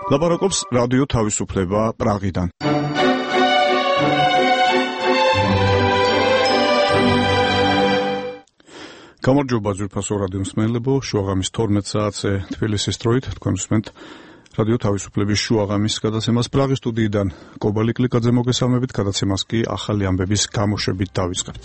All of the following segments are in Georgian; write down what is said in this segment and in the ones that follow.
ლაპარაკობს რადიო თავისუფლება პრაღიდან. გამარჯობა ძვირფასო რადიო მსმენელებო, შუაღამის 12 საათზე თბილისის დროით თქვენ უსმენთ რადიო თავისუფლების შუაღამის გადაცემას პრაღის სტუდიიდან კობალი კლიკაძე მოგესალმებით, გადაცემას კი ახალი ამბების გამოშვებით დავიწყებთ.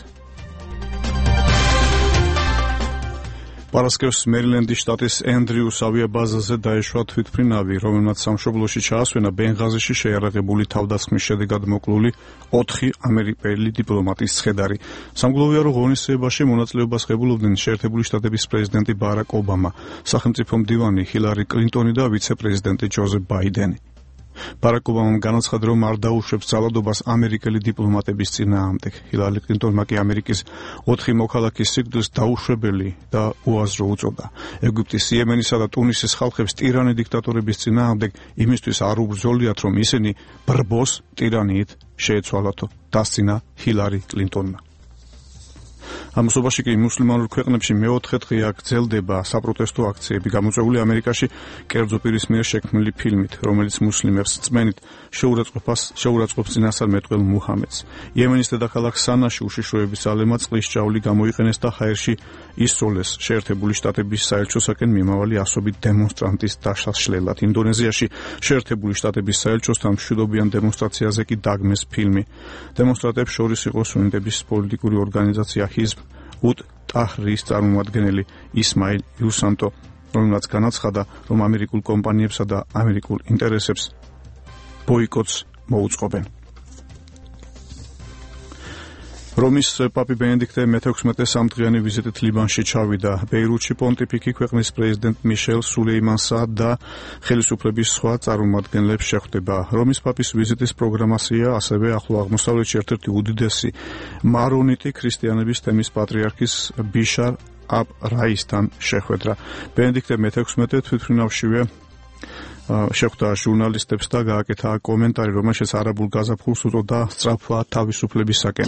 პარასკევს მერილენდის შტატის ენდრიუს ავიაბაზაზე დაეშვა თვითმფრინავი, რომელმაც სამშობლოში ჩაასვენა ბენღაზიში შეიარაღებული თავდასხმის შედეგად მოკლული 4 ამერიკელი დიპლომატის ცხედარი. სამგლოვიარო რომ ღონისძიებაში მონაწილეობას ღებულობდნენ შეერთებული შტატების პრეზიდენტი ბარაკ ობამა, სახელმწიფო მდივანი ჰილარი კლინტონი და ვიცე-პრეზიდენტი ჯოზეფ ბაიდენი. ბარაკ ობამამ განაცხადა, რომ არ დაუშვებს ძალადობას ამერიკელი დიპლომატების წინააღმდეგ. ჰილარი კლინტონმა კი ამერიკის 4 მოქალაქის სიკვდილს დაუშვებელი და უაზრო უწოდა. ეგვიპტის, იემენისა და ტუნისის ხალხებს ტირანი დიქტატორების წინააღმდეგ იმისთვის არ უბრძოლიათ, რომ ისინი ბრბოს ტირანიით შეეცვალათო, დასცინა ჰილარი კლინტონმა. ამასობაში კი მუსლიმანურ ქვეყნებში მეოთხე დღეა გრძელდება საპროტესტო აქციები, გამოწვეული ამერიკაში კერძო პირის მიერ შექმნილი ფილმით, რომელიც მუსლიმებს წმენით შეურაცხყოფს წინასწარ მეტყველ მუჰამედს. იემენის დედაქალაქ სანაში უშიშროების ძალებმა წყლის ჭავლი გამოიყენეს და ჰაერში ისროლეს შეერთებული შტატების საელჩოსაკენ მიმავალი ასობით დემონსტრანტის დაშლილად. ინდონეზიაში შეერთებული შტატების საელჩოსთან მშვიდობიან დემონსტრაციაზე კი დაგმეს ფილმი. დემონსტრანტებს შორის იყო სუნიტების პოლიტიკური ორგანიზაცია ჰიზბ უტ ტაჰრის წარმომადგენელი ისმაილ იუსანტო, რომელმაც განაცხადა, რომ ამერიკულ კომპანიებსა და ამერიკულ ინტერესებს ბოიკოტს მოუწყობენ. რომის პაპი ბენედიქტე მე-16 სამდღიანი ვიზიტით ლიბანში ჩავიდა. ბეირუთში პონტიფიკი ქვეყნის პრეზიდენტ მიშელ სულეიმანსა და ხელისუფლების სხვა წარმომადგენლებს შეხვდება. რომის პაპის ვიზიტის პროგრამასია ასევე ახლო აღმოსავლეთში ერთ-ერთი უდიდესი მარონიტი ქრისტიანების თემის პატრიარქის ბიშარ აბ რაისთან შეხვედრა. ბენედიქტე მე-16 თვითმფრინავშივე შეხვდა ჟურნალისტებს და გააკეთა კომენტარი, რომელშიც არაბულ გაზაფხულს უწოდა სწრაფვა თავისუფლებისაკენ.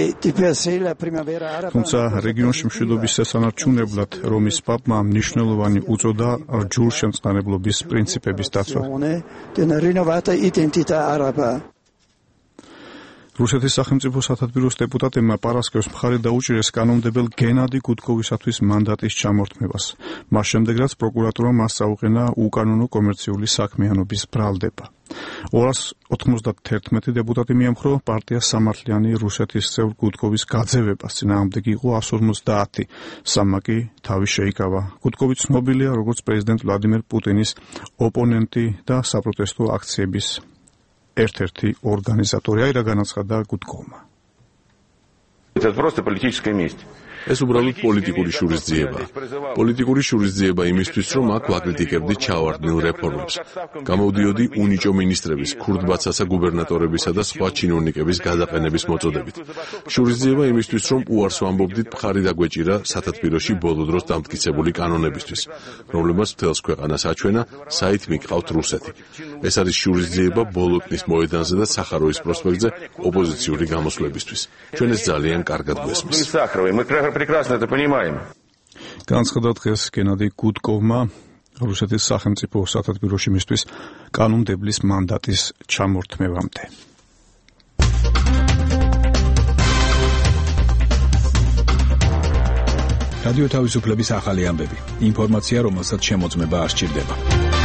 თუმცა რეგიონში მშვიდობის შესანარჩუნებლად რომის პაპმა მნიშვნელოვანი უწოდა ჯგუფშემწყნარებლობის პრინციპების დაცვა. რუსეთის სახელმწიფო სათათბიროს დეპუტატებმა პარასკევს მხარი დაუჭირეს კანონმდებელ გენადი გუდკოვისათვის მანდატის ჩამორთმებას. მას შემდეგ, რაც პროკურატურამ მას წაუყენა უკანონო კომერციული საქმიანობის ბრალდება. 291 დეპუტატი მიემხრო პარტიას სამართლიანი რუსეთის წევრ გუდკოვის გაძევებას, წინააღმდეგ იყო 150, სამმა კი თავი შეიკავა. გუდკოვი ცნობილია როგორც პრეზიდენტ ვლადიმერ პუტინის ოპონენტი და საპროტესტო აქციების ერთ-ერთი ორგანიზატორი. აი რა განაცხადა გუდკოვმა. ეს უბრალოდ პოლიტიკური შურისძიება. პოლიტიკური შურისძიება იმისთვის, რომ აქ ვაკრიტიკებდით ჩავარდნილ რეფორმებს. გამოვდიოდი უნიჭო მინისტრების, ქურდ-ბაცასა გუბერნატორებისა და სხვა ჩინოვნიკების გადაყენების მოწოდებით. შურისძიება იმისთვის, რომ უარს ვამბობდით მხარი დაგვეჭირა სათათბიროში ბოლო დროს დამტკიცებული კანონებისთვის, რომლებმაც მთელს ქვეყანას აჩვენა, საით მიყავთ რუსეთი. ეს არის შურისძიება ბოლოტნის მოედანზე და სახაროვის პროსპექტზე ოპოზიციური გამოსვლებისთვის. ჩვენ ეს ძალიან კარგად გვესმის. განაცხადა დღეს გენადი გუდკოვმა რუსეთის სახელმწიფო სათათბიროში მისთვის კანონმდებლის მანდატის ჩამორთმევამდე. რადიო თავისუფლების ახალი ამბები. ინფორმაცია, რომელსაც შემოწმება არ სჭირდება.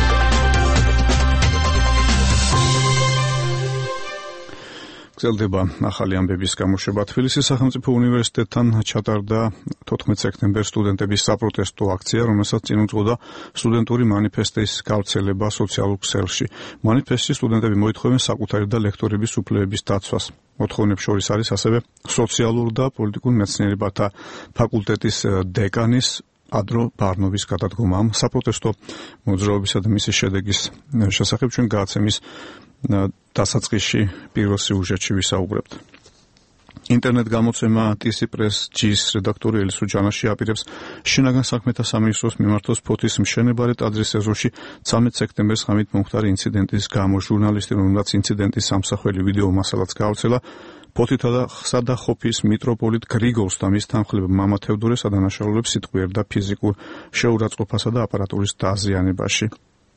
გრძელდება ახალი ამბების გამოშვება. თბილისის სახელმწიფო უნივერსიტეტთან ჩატარდა 14 სექტემბერს სტუდენტების საპროტესტო აქცია, რომელსაც წინ უძღოდა სტუდენტური მანიფესტის გავრცელება სოციალურ ქსელში. მანიფესტში სტუდენტები მოითხოვენ საკუთარი და ლექტორების უფლებების დაცვას. მოთხოვნებს შორის არის ასევე სოციალურ და პოლიტიკურ მეცნიერებათა ფაკულტეტის დეკანის ადრო ბარნოვის გადადგომა. ამ საპროტესტო მოძრაობისა და მისი შედეგის შესახებ ჩვენ გადაცემის დასაწყისში პირველ სიუჟეტში ვისაუბრებთ. ინტერნეტ გამოცემა TC Press G-ის რედაქტორი ელისო ჯანაში აპირებს შინაგან საქმეთა სამინისტროს მიმართოს ფოთის მშენებარე ტაძრის ეზოში 13 სექტემბერს ღამით მომხდარი ინციდენტის გამო. ჟურნალისტი, რომელმაც ინციდენტის სამსახველი ვიდეო მასალაც გაავრცელა, ფოთითა და ხოფის მიტროპოლიტ გრიგოლს და მის თანხლებ მამა თევდორეს ადანაშაულებს სიტყვიერ და ფიზიკურ შეურაცხყოფასა და აპარატურის დაზიანებაში.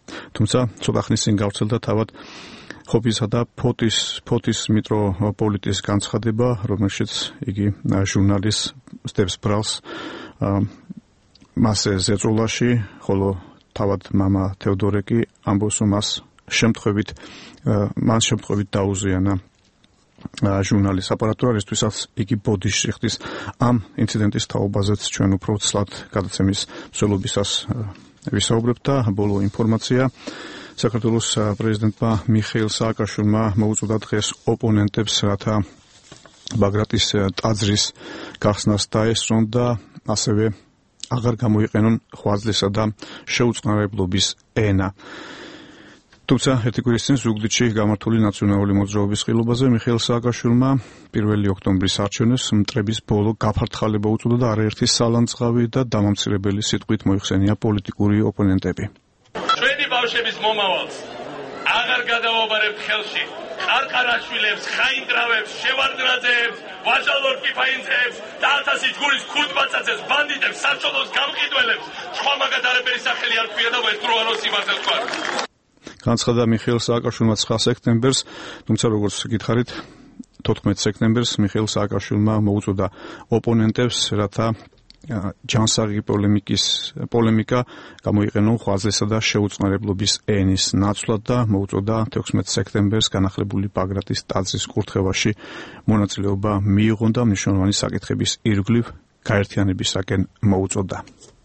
თუმცა ცოტა ხნის წინ გავრცელდა თავად ხობისა და ფოთის მიტროპოლიტის განცხადება, რომელშიც იგი ჟურნალისტებს ბრალს მასზე ზეწოლაში, ხოლო თავად მამა თეოდორე კი ამბობს, რომ მას შემთხვევით დაუზიანა ჟურნალის აპარატურა, რისთვისაც იგი ბოდიში ხდის. ამ ინციდენტის თაობაზეც ჩვენ უფრო ცლად გადაცემის მსვლელობისას ვისაუბრებთ და ბოლო ინფორმაცია. საქართველოს პრეზიდენტმა მიხეილ სააკაშვილმა მოუწოდა დღეს ოპონენტებს, რათა ბაგრატის ტაძრის გახსნას დაესწრონ და ასევე აღარ გამოიყენონ ხვაძლისა და შეუწყნარებლობის ენა. თუმცა ერთი კვირის წინ ზუგდიდში გამართული ნაციონალური მოძრაობის ხილობაზე მიხეილ სააკაშვილმა 1 ოქტომბრის არჩევნებს მტრების ბოლო გაფართხალება უწოდა და არაერთი სალანძღავი და დამამცირებელი სიტყვით მოიხსენია პოლიტიკური ოპონენტები. ჩვენი ბავშვების მომავალს აღარ გადავაბარებთ ხელში ყარყარაშვილებს, ხაინდრავებს, შევარდნაძეებს, ვაჟალურ პიფაინძეებს და 1000 ჯგურის ქურდბაცაცებს, ბანდიტებს, სარჩელოს გამყიდველებს. სხვა მაგათ არაფერი სახელი არ ქვია და ვესტრუანოს იმასე თქვა. განცხადა მიხეილ სააკაშვილმა 9 სექტემბერს, თუმცა როგორც გითხარით, 14 სექტემბერს მიხეილ სააკაშვილმა მოუწოდა ოპონენტებს, რათა ჯანსაღი პოლემიკა გამოიყენონ ხვაძლისა და შეუწყნარებლობის ენის ნაცვლად და მოუწოდა 16 სექტემბერს განახლებული ბაგრატის ტაძრის კურთხევაში მონაწილეობა მიიღონ და მნიშვნელოვანი საკითხების ირგვლივ გაერთიანებისაკენ მოუწოდა.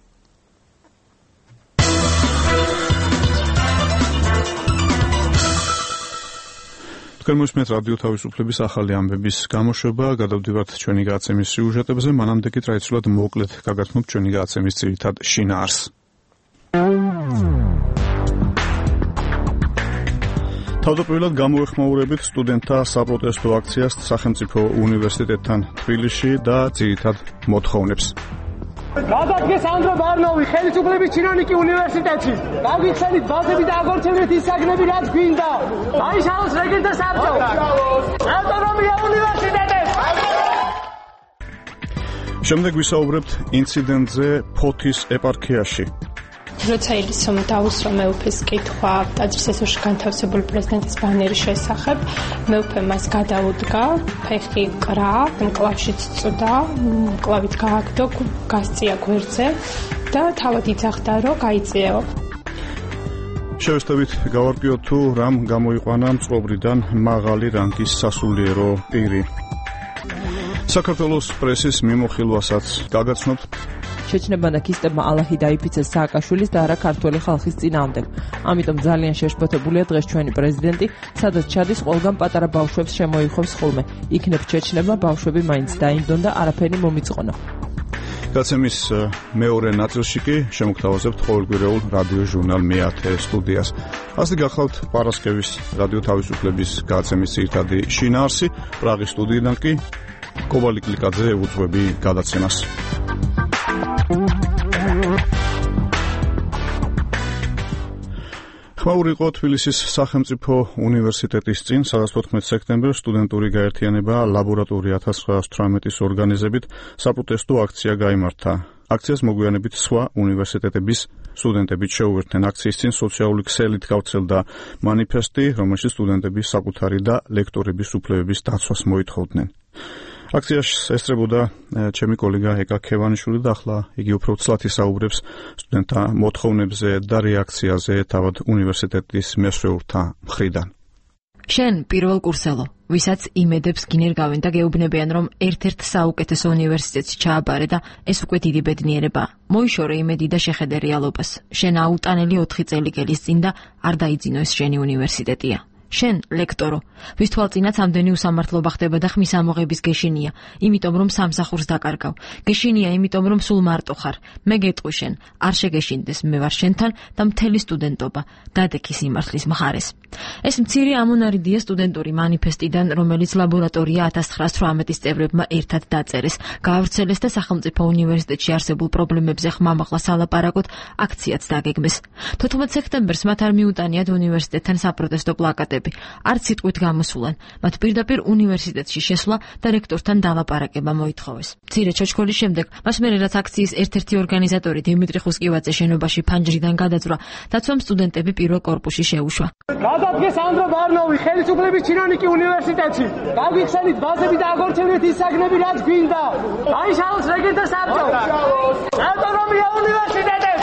მისმენთ რადიო თავისუფლების ახალი ამბების გამოშვება, გადავდივართ ჩვენი გადაცემის სიუჟეტებზე, მანამდე კი ტრადიციულად მოკლედ გაგაცნობთ ჩვენი გადაცემის ძირითად შინაარსს. თავდაპირველად გამოეხმაურებით სტუდენტთა საპროტესტო აქციას სახელმწიფო უნივერსიტეტთან თბილისში და ძირითად მოთხოვნებს. გადადგეს ანდრო ბარნოვი, ხელისუფლების ჩინოვნიკი უნივერსიტეტში. გაგიხსენით ბაზები და აგორჩენით ის საგნები, რაც გვინდა. დაიშალოს რეგენტთა საბჭო. ავტონომია უნივერსიტეტებს. შემდეგ ვისაუბრებთ ინციდენტზე ფოთის ეპარქიაში. როცა ილისომ დაუსვა მეუფეს კითხვა ტაძრის ეზოში განთავსებული პრეზიდენტის ბანერის შესახებ, მეუფე მას გადაუდგა, ფეხი კრა, მკლავშიც წვდა, მკლავით გააგდო, გასწია გვერდზე და თავად იძახდა, რომ გაიწიეო. შევესწავლით გავარკვიოთ თუ რამ გამოიყვანა მწყობრიდან მაღალი რანგის სასულიერო პირი. საქართველოს პრესის მიმოხილვასაც გაგაცნობთ. შეჩნებანაკისტებმა ალაჰი დაიფიცეს სააკაშვილის და არა ქართველი ხალხის წინააღმდეგ. ამიტომ ძალიან შეშფოთებულია დღეს ჩვენი პრეზიდენტი, სადაც ჩადის ყველგან პატარა ბავშვებს შემოიხობს ხოლმე. იქნებ შეჩნებმა ბავშვები მაინც დაიმდონ და არაფერი მომიწყონა. გადაცემის მეორე ნაწილში კი შემოგთავაზებთ ყოველკვირეულ რადიო ჟურნალ მე-10 სტუდიას. ასე გახლავთ პარასკევის რადიო თავისუფლების გადაცემის ძირითადი შინაარსი, პრაღის სტუდიიდან კი კობალი კლიკაძე უძღვები გადაცემას. ხმაური იყო თბილისის სახელმწიფო უნივერსიტეტის წინ, სადაც 14 სექტემბერს სტუდენტური გაერთიანება ლაბორატორია 1918-ის ორგანიზებით საპროტესტო აქცია გაიმართა. აქციას მოგვიანებით სხვა უნივერსიტეტების სტუდენტებით შეუერთდნენ. აქციის წინ სოციალური ქსელით გავრცელდა მანიფესტი, რომელშიც სტუდენტები საკუთარი და ლექტორების უფლებების დაცვას მოითხოვდნენ. აქციაში ესწრებოდა ჩემი კოლეგა ეკა ქევანიშვილი და ახლა იგი უფრო ცლად ისაუბრებს სტუდენტთა მოთხოვნებზე და რეაქციაზე თავად უნივერსიტეტის მესვეურთა მხრიდან. შენ პირველ კურსელო, ვისაც იმედებს გინერგავენ და გეუბნებიან, რომ ერთ-ერთ საუკეთესო უნივერსიტეტში ჩააბარე და ეს უკვე დიდი ბედნიერებაა. მოიშორე იმედი და შეხედე რეალობას. შენ აუტანელი 4 წელი გელის წინ და არ დაიძინო ეს შენი უნივერსიტეტია. შენ ლექტორო, ვის თვალწინაც ამდენი უსამართლობა ხდება და ხმის ამოღების გეშინია, იმიტომ რომ სამსახურს დაკარგავ. გეშინია, იმიტომ რომ სულ მარტო ხარ. მე გეტყვი შენ, არ შეგეშინდეს, მე ვარ შენთან და მთელი სტუდენტობა, დადექი სიმართლის მხარეს. ეს მცირე ამონარიდია სტუდენტური მანიფესტიდან, რომელიც ლაბორატორია 1918-ის წევრებმა ერთად დაწერეს, გაავრცელეს და სახელმწიფო უნივერსიტეტში არსებულ პრობლემებზე ხმამაღლა სალაპარაკოდ აქციაც დაგეგმეს. 14 სექტემბერს მათ არ მიუტანიათ უნივერსიტეტთან საპროტესტო პლაკატები. სტუდენტები არც სიტყვით გამოსულან, მათ პირდაპირ უნივერსიტეტში შესვლა და რექტორთან დალაპარაკება მოითხოვეს. მცირე ჩოჩქოლის შემდეგ, მას მერე რაც აქციის ერთ-ერთი ორგანიზატორი დიმიტრი ხუსკივაძე შენობაში ფანჯრიდან გადაძვრა, დაცვამ სტუდენტები პირველ კორპუსში შეუშვა. გადადგეს ანდრო ბარნოვი, ხელისუფლების ჩინოვნიკი უნივერსიტეტში. გაგიხსენით ბაზები და აგორჩენით ის საგნები, რაც გვინდა. დაიშალოს რეგენტთა საბჭო. ავტონომია უნივერსიტეტებს.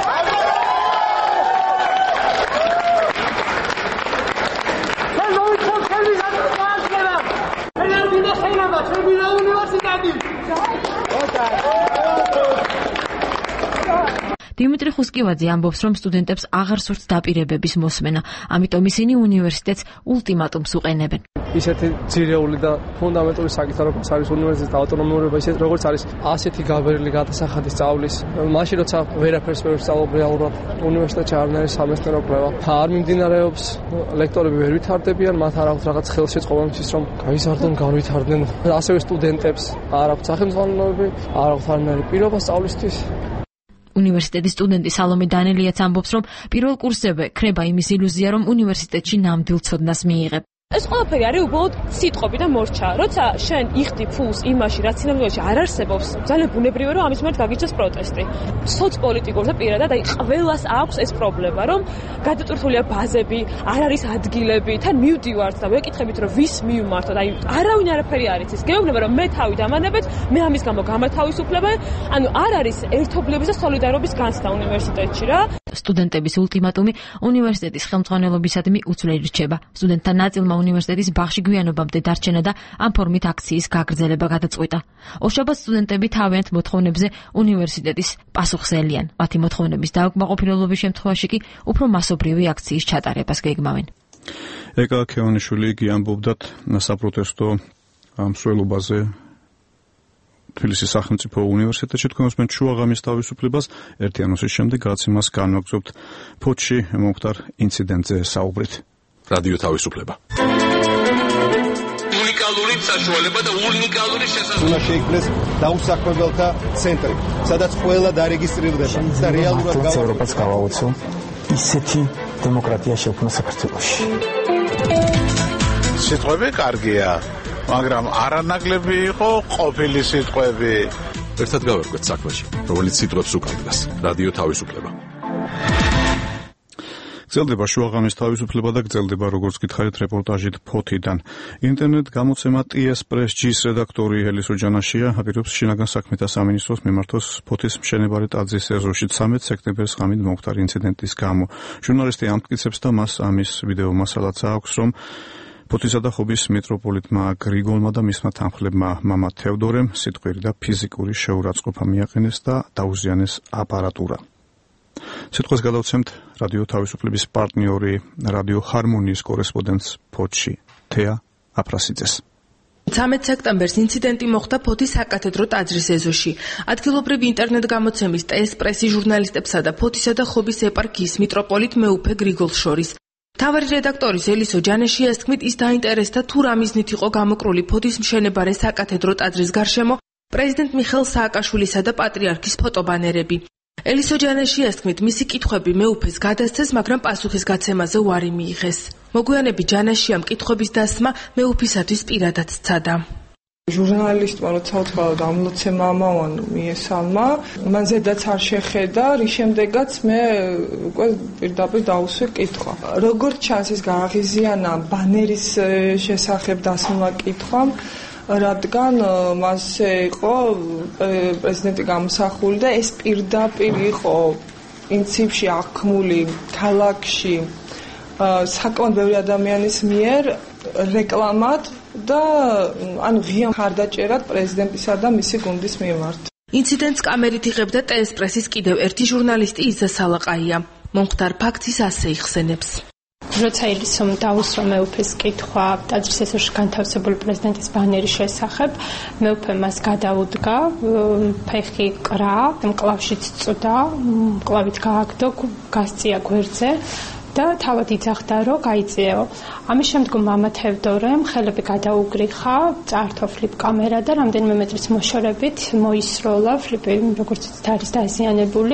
დიმიტრი ხუსკივაძე ამბობს, რომ სტუდენტებს აღარ სურთ დაპირებების მოსმენა, ამიტომ ისინი უნივერსიტეტს ულტიმატუმს უყენებენ. ისეთი ძირეული და ფუნდამენტური საკითხი, როგორც არის უნივერსიტეტის ავტონომიურობა, ისეთ როგორც არის ასეთი გაბერილი გადასახადი სწავლის, მაშინ როცა ვერაფერს ვერ ვსწავლობ რეალურად უნივერსიტეტში არანაირი სამეცნიერო კვლევა არ მიმდინარეობს, ლექტორები ვერ ვითარდებიან, მათ არ აქვს რაღაც ხელშეწყობა იმისთვის, რომ გაიზარდონ, განვითარდნენ. ასევე სტუდენტებს არ აქვს სახელმძღვანელოები, არ აქვს არანაირი პირობა სწავლისთვის. უნივერსიტეტის სტუდენტი სალომე დანელიაც ამბობს, რომ პირველ კურსზე ქრება იმის ილუზია, რომ უნივერსიტეტში ნამდვილ ცოდნას მიიღებ. ეს ყველაფერი არის უბრალოდ სიტყვები და მორჩა. როცა შენ იხდი ფულს იმაში, რაც სინამდვილეში არ არსებობს, ძალიან ბუნებრივია, რომ ამის მიმართ გაგიჩნდეს პროტესტი. სოციოპოლიტიკურ და პირადად, აი ყველას აქვს ეს პრობლემა, რომ გადატვირთულია ბაზები, არ არის ადგილები, თან მივდივართ და ვეკითხებით, რომ ვის მივმართოთ. აი არავინ არაფერი არ იცის. გეუბნება, რომ მე თავი დამანებეთ, მე ამის გამო გამათავისუფლებე, ანუ არ არის ერთობლივობის და სოლიდარობის განცდა უნივერსიტეტში რა. სტუდენტების ულტიმატუმი უნივერსიტეტის ხელმძღვანელობისადმი უცვლელი რჩება. სტუდენტთა ნაწილმა უნივერსიტეტის ბაღში გვიანობამდე დარჩენა და ამ ფორმით აქციის გაგრძელება გადაწყვიტა. ორშაბათს სტუდენტები თავიანთ მოთხოვნებზე უნივერსიტეტის პასუხზელიან. მათი მოთხოვნების დაუკმაყოფილების შემთხვევაში კი უფრო მასობრივი აქციის ჩატარებას გეგმავენ. ეკა ქეონიშვილი იგი ამბობდათ საპროტესტო მსვლელობაზე თბილისის სახელმწიფო უნივერსიტეტში თქვენ უსმენთ შუაღამის თავისუფლებას. ერთიანოსის შემდეგ რაც იმას განვაგრძობთ ფოთში მომხდარ ინციდენტზე საუბრით. რადიო თავისუფლება. უნიკალური საშუალება და უნიკალური შესაძლებლობა. უნდა შეიქმნეს დაუსაქმებელთა ცენტრი, სადაც ყველა დარეგისტრირდება და რეალურად ევროპას გავაუწევ ისეთი დემოკრატია შექმნა საქართველოში. სიტყვები კარგია, მაგრამ არანაკლები იყო ყოფილი სიტყვები. ერთად გავერკვეთ საქმეში, რომელიც სიტყვებს უკავშირდება. რადიო თავისუფლება. გრძელდება შუაღამის თავისუფლება და გრძელდება, როგორც გითხარით, რეპორტაჟით ფოთიდან. ინტერნეტ გამოცემა TS Press-ის რედაქტორი ელისო ჯანაშია აპირებს შინაგან საქმეთა სამინისტროს მიმართოს ფოთის მშენებარე ტაძრის ეზოში 13 სექტემბერს ღამით მომხდარი ინციდენტის გამო. ჟურნალისტი ამტკიცებს და მას ამის ვიდეო მასალაც აქვს, რომ ფოთისა და ხობის მიტროპოლიტმა გრიგოლმა და მისმა თანხლებმა მამა თევდორემ სიტყვიერი და ფიზიკური შეურაცხყოფა მიაყენეს და დაუზიანეს აპარატურა. სიტყვას გადავცემთ რადიო თავისუფლების პარტნიორი რადიო ჰარმონიის კორესპონდენტს ფოთში თეა აფრასიძეს. 13 სექტემბერს ინციდენტი მოხდა ფოთის საკათედრო ტაძრის ეზოში. ადგილობრივი ინტერნეტ გამოცემის TS Press-ის ჟურნალისტებსა და ფოთისა და ხობის ეპარქიის მიტროპოლიტ მეუფე გრიგოლს შორის. მთავარი რედაქტორის ელისო ჯანაშიას თქმით, ის დაინტერესდა თუ რა მიზნით იყო გამოკრული ფოთის მშენებარე საკათედრო ტაძრის გარშემო პრეზიდენტ მიხეილ სააკაშვილისა და პატრიარქის ფოტობანერები. ელისო ჯანაშიას თქმით, მისი კითხვები მეუფეს გადასცეს, მაგრამ პასუხის გაცემაზე უარი მიიღეს. მოგვიანები ჯანაშიამ კითხვების დასმა მეუფისათვის პირადად სცადა. ჟურნალისტმა როცა უთხრა ამლოცემა ამავან მიესალმა, მან ზედაც არ შეხედა, რის შემდეგაც მე უკვე პირდაპირ დაუსვე კითხვა. როგორც ჩანს, ის გააღიზიანა ბანერის შესახებ დასმულმა კითხვამ, რადგან მასზე იყო პრეზიდენტი გამოსახული და ეს პირდაპირ იყო პრინციპში აღქმული ქალაქში საკმაოდ ბევრი ადამიანის მიერ რეკლამად და ანუ ღია მხარდაჭერად პრეზიდენტისა და მისი გუნდის მიმართ. ინციდენტს კამერით იღებდა TS Press-ის კიდევ ერთი ჟურნალისტი იზა სალაყაია. მომხდარ ფაქტს ის ასე იხსენებს. როცა ელისომ დაუსვა მეუფეს კითხვა ტაძრის ეზოში განთავსებული პრეზიდენტის ბანერის შესახებ, მეუფე მას გადაუდგა, ფეხი კრა, მკლავშიც წვდა, მკლავით გააგდო, გასწია გვერდზე და თავად იძახდა, რომ გაიწიეო. ამის შემდგომ მამა თევდორემ ხელები გადაუგრიხა, წაართვა ფლიპ კამერა და რამდენიმე მეტრის მოშორებით მოისროლა ფლიპი, როგორც არის დაზიანებული.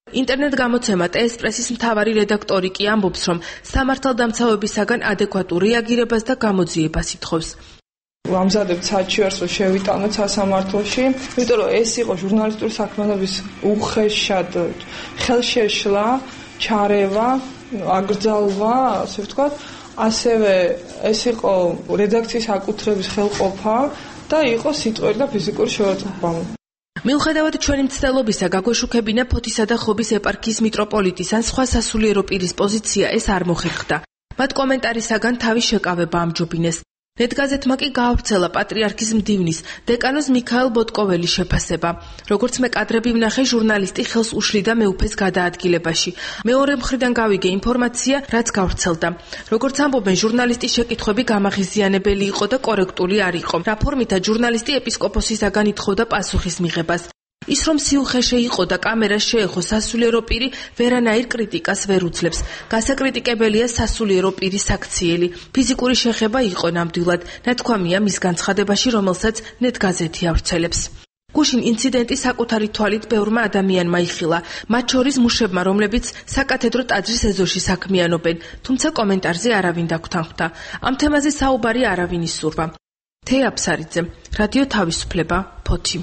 ინტერნეტ გამოცემა TS-პრესის მთავარი რედაქტორი კი ამბობს, რომ სამართალდამცავებისაგან ადეკვატურ რეაგირებას და გამოძიებას ითხოვს. ვამზადებთ საჩივარს, რომ შევიტანოთ სასამართლოში, იმიტომ რომ ეს იყო ჟურნალისტური საქმიანობის უხეშად ხელშეშლა, ჩარევა, აკრძალვა, ასე ვთქვათ, ასევე ეს იყო რედაქციის აკუთრების ხელყოფა და იყო სიტყველი და ფიზიკური შევარდობა. მიუხედავად ჩვენი მცდელობისა, გაგვეშუქებინა ფოთისა და ხობის ეპარქიის მიტროპოლიტის ან სხვა სასულიერო პირის პოზიცია ეს არ მოხერხდა. მათ კომენტარისაგან თავი შეკავება ამჯობინეს. ნეტგაზეთმა კი გაავრცელა პატრიარქის მდივნის, დეკანოს მიქაელ ბოტკოველის შეფასება. როგორც მე კადრები ვნახე, ჟურნალისტი ხელს უშლიდა მეუფეს გადაადგილებაში. მეორე მხრიდან გავიგე ინფორმაცია, რაც გავრცელდა. როგორც ამბობენ, ჟურნალისტის შეკითხვები გამაღიზიანებელი იყო და კორექტული არ იყო. რა ფორმითაც ჟურნალისტი ეპისკოპოსისაგან ითხოვდა პასუხის მიღებას. ის რომ სიუხეშე იყო და კამერას შეეხო სასულიერო პირი ვერანაირ კრიტიკას ვერ უძლებს. გასაკრიტიკებელია სასულიერო პირის აქციელი. ფიზიკური შეხება იყო ნამდვილად, ნათქვამია მის განცხადებაში, რომელსაც ნეტგაზეთი ავრცელებს. გუშინ ინციდენტი საკუთარი თვალით ბევრმა ადამიანმა იხილა, მათ შორის მუშებმა, რომლებიც საკათედრო ტაძრის ეზოში საქმიანობენ, თუმცა კომენტარზე არავინ დაგთანხმდა. ამ თემაზე საუბარი არავინ ისურვა. თეა აფსარიძე, რადიო თავისუფლება, ფოთი.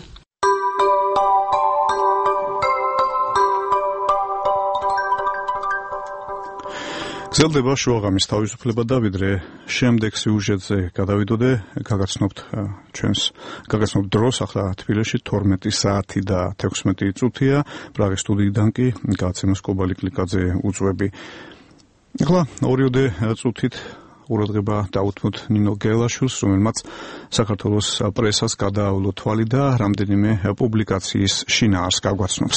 გრძელდება შუაღამის თავისუფლება და ვიდრე შემდეგ სიუჟეტზე გადავიდოდე, გაგაცნობთ დროს, ახლა თბილისში 12 საათი და 16 წუთია, პრაღის სტუდიიდან კი გააცემოს კობალი კლიკაძე უწვევი. ახლა 2 წუთით ყურადღება დავუთმოთ ნინო გელაშვილს, რომელმაც საქართველოს პრესას გადაავლო თვალი და რამდენიმე პუბლიკაციის შინაარს გაგვაცნობს.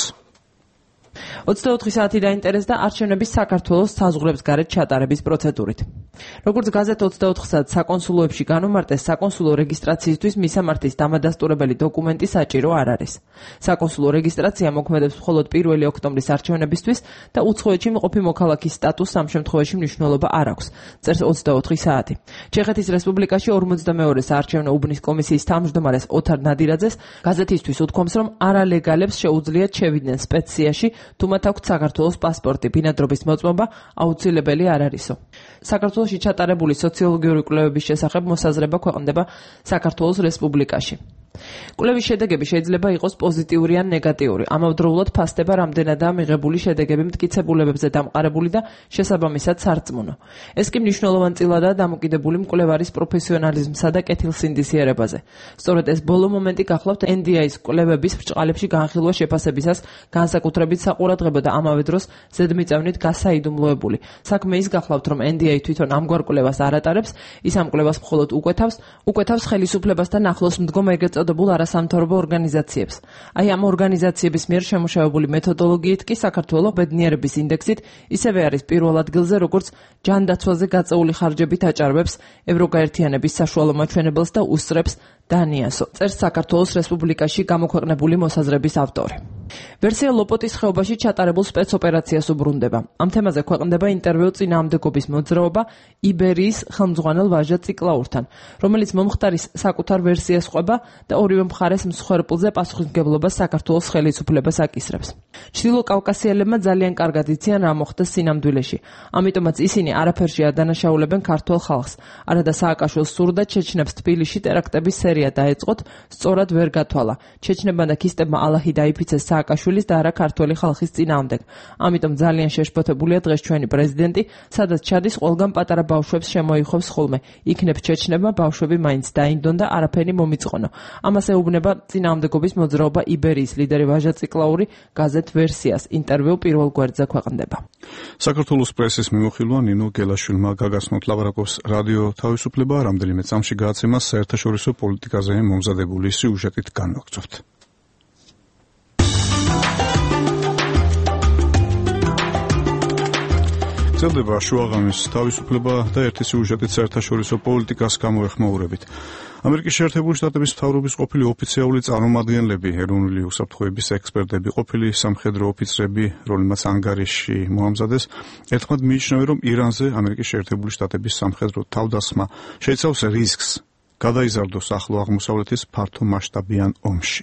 24 საათი დაინტერესდა არჩევნების საქართველოს საზღვრებს გარეთ ჩატარების პროცედურით. როგორც გაზეთ 24 საათს საკონსულოებში განუმარტეს, საკონსულო რეგისტრაციისთვის მისამართის დამადასტურებელი დოკუმენტი საჭირო არ არის. საკონსულო რეგისტრაცია მოქმედებს მხოლოდ 1 ოქტომბრის არჩევნებისთვის და უცხოეთში მყოფი მოქალაქის სტატუსს ამ შემთხვევაში მნიშვნელობა არ აქვს, წერს 24 საათი. ჩეხეთის რესპუბლიკაში 42 საარჩევნო უბნის კომისიის თავმჯდომარეს ოთარ ნადირაძეს გაზეთისთვის უთქვამს, რომ არალეგალებს შეუძლიათ შევიდნენ სპეციაში, თუ მათ აქვთ საქართველოს პასპორტი, ბინადრობის მოწმობა აუცილებელი არ არისო. საქართველოში ჩატარებული სოციოლოგიური კვლევების შესახებ მოსაზრება ქვეყნდება საქართველოს რესპუბლიკაში. კვლევის შედეგები შეიძლება იყოს პოზიტიური ან ნეგატიური. ამავდროულად ფასდება რამდენადაა მიღებული შედეგები მტკიცებულებებზე დამყარებული და შესაბამისად სარწმუნო. ეს კი მნიშვნელოვანწილადაა დამოკიდებული მკვლევარის პროფესიონალიზმსა და კეთილსინდისიერებაზე. სწორედ ეს ბოლო მომენტი გახლავთ NDI-ის კვლევების ბრჭყალებში განხილვა შეფასებისას განსაკუთრებით საყურადღებო და ამავე დროს ზედმიწევნით გასაიდუმლოებული. საქმე ის გახლავთ, რომ NDI თვითონ ამგვარ კვლევას არ ატარებს, ის ამ კვლევას მხოლოდ უკეთავს ხელისუფლებასთან ახლოს მდგომ ეგრეთ წოდებულ არასამთავრობო ორგანიზაციებს. აი ამ ორგანიზაციების მიერ შემუშავებული მეთოდოლოგიით კი საქართველოს ბედნიერების ინდექსით ისევე არის პირველ ადგილზე, როგორც ჯანდაცვაზე გაწეული ხარჯებით აჭარბებს ევროგაერთიანების საშუალო მაჩვენებელს და უსწრებს დანიასო, წერს საქართველოს რესპუბლიკაში გამოქვეყნებული მოსაზრების ავტორი. ვერსია ლოპოტის ხეობაში ჩატარებულ სპეცოპერაციას უბრუნდება. ამ თემაზე ქვეყნდება ინტერვიუ წინააღმდეგობის მოძრაობა იბერიის ხელმძღვანელ ვაჟა ციკლაურთან, რომელიც მომხდარის საკუთარ ვერსიას ყვება და ორივე მხარეს მსხვერპლზე პასუხისმგებლობას საქართველოს ხელისუფლებას აკისრებს. ჩრდილო კავკასიელებმა ძალიან კარგად იციან რა მოხდა სინამდვილეში, ამიტომაც ისინი არაფერში არ დანაშაულებენ ქართულ ხალხს. არადა სააკაშვილს სურდა ჩეჩნებს თბილისში ტერაქტების სერია დაეწყოთ, სწორად ვერ გათვალა. ჩეჩნებმა და ქისტებმა ალაჰი დაიფიცეს სააკაშვილის და არა ქართველი ხალხის წინააღმდეგ. ამიტომ ძალიან შეშფოთებულია დღეს ჩვენი პრეზიდენტი, სადაც ჩადის ყველგან პატარა ბავშვებს შემოიხობს ხოლმე. იქნებ ჩეჩნებმა ბავშვები მაინც დაინდონ და არაფერი მომიწყონო. ამას ეუბნება წინააღმდეგობის მოძრაობა იბერიის ლიდერი ვაჟა ციკლაური გაზეთ ვერსიას. ინტერვიუ პირველ გვერდზე ქვეყნდება. საქართველოს პრესის მიმოხილვა ნინო გელაშვილმა გაგაცნოთ ლაპარაკობს რადიო თავისუფლება, რამდენიმე წამში გააცემა საერთაშორისო პოლიტიკაზე მომზადებული სიუჟეტით განვაგრძობთ. გრძელდება შუაღამის თავისუფლება და ერთი სიუჟეტით საერთაშორისო პოლიტიკას გამოეხმაურებით. ამერიკის შეერთებული შტატების მთავრობის ყოფილი ოფიციალური წარმომადგენლები, ეროვნული უსაფრთხოების ექსპერტები, ყოფილი სამხედრო ოფიცრები, რომლებმაც ანგარიში მოამზადეს, ერთხმად მიიჩნევენ, რომ ირანზე ამერიკის შეერთებული შტატების სამხედრო თავდასხმა შეიცავს რისკს გადაიზარდოს ახლო აღმოსავლეთის ფართო მასშტაბიან ომში.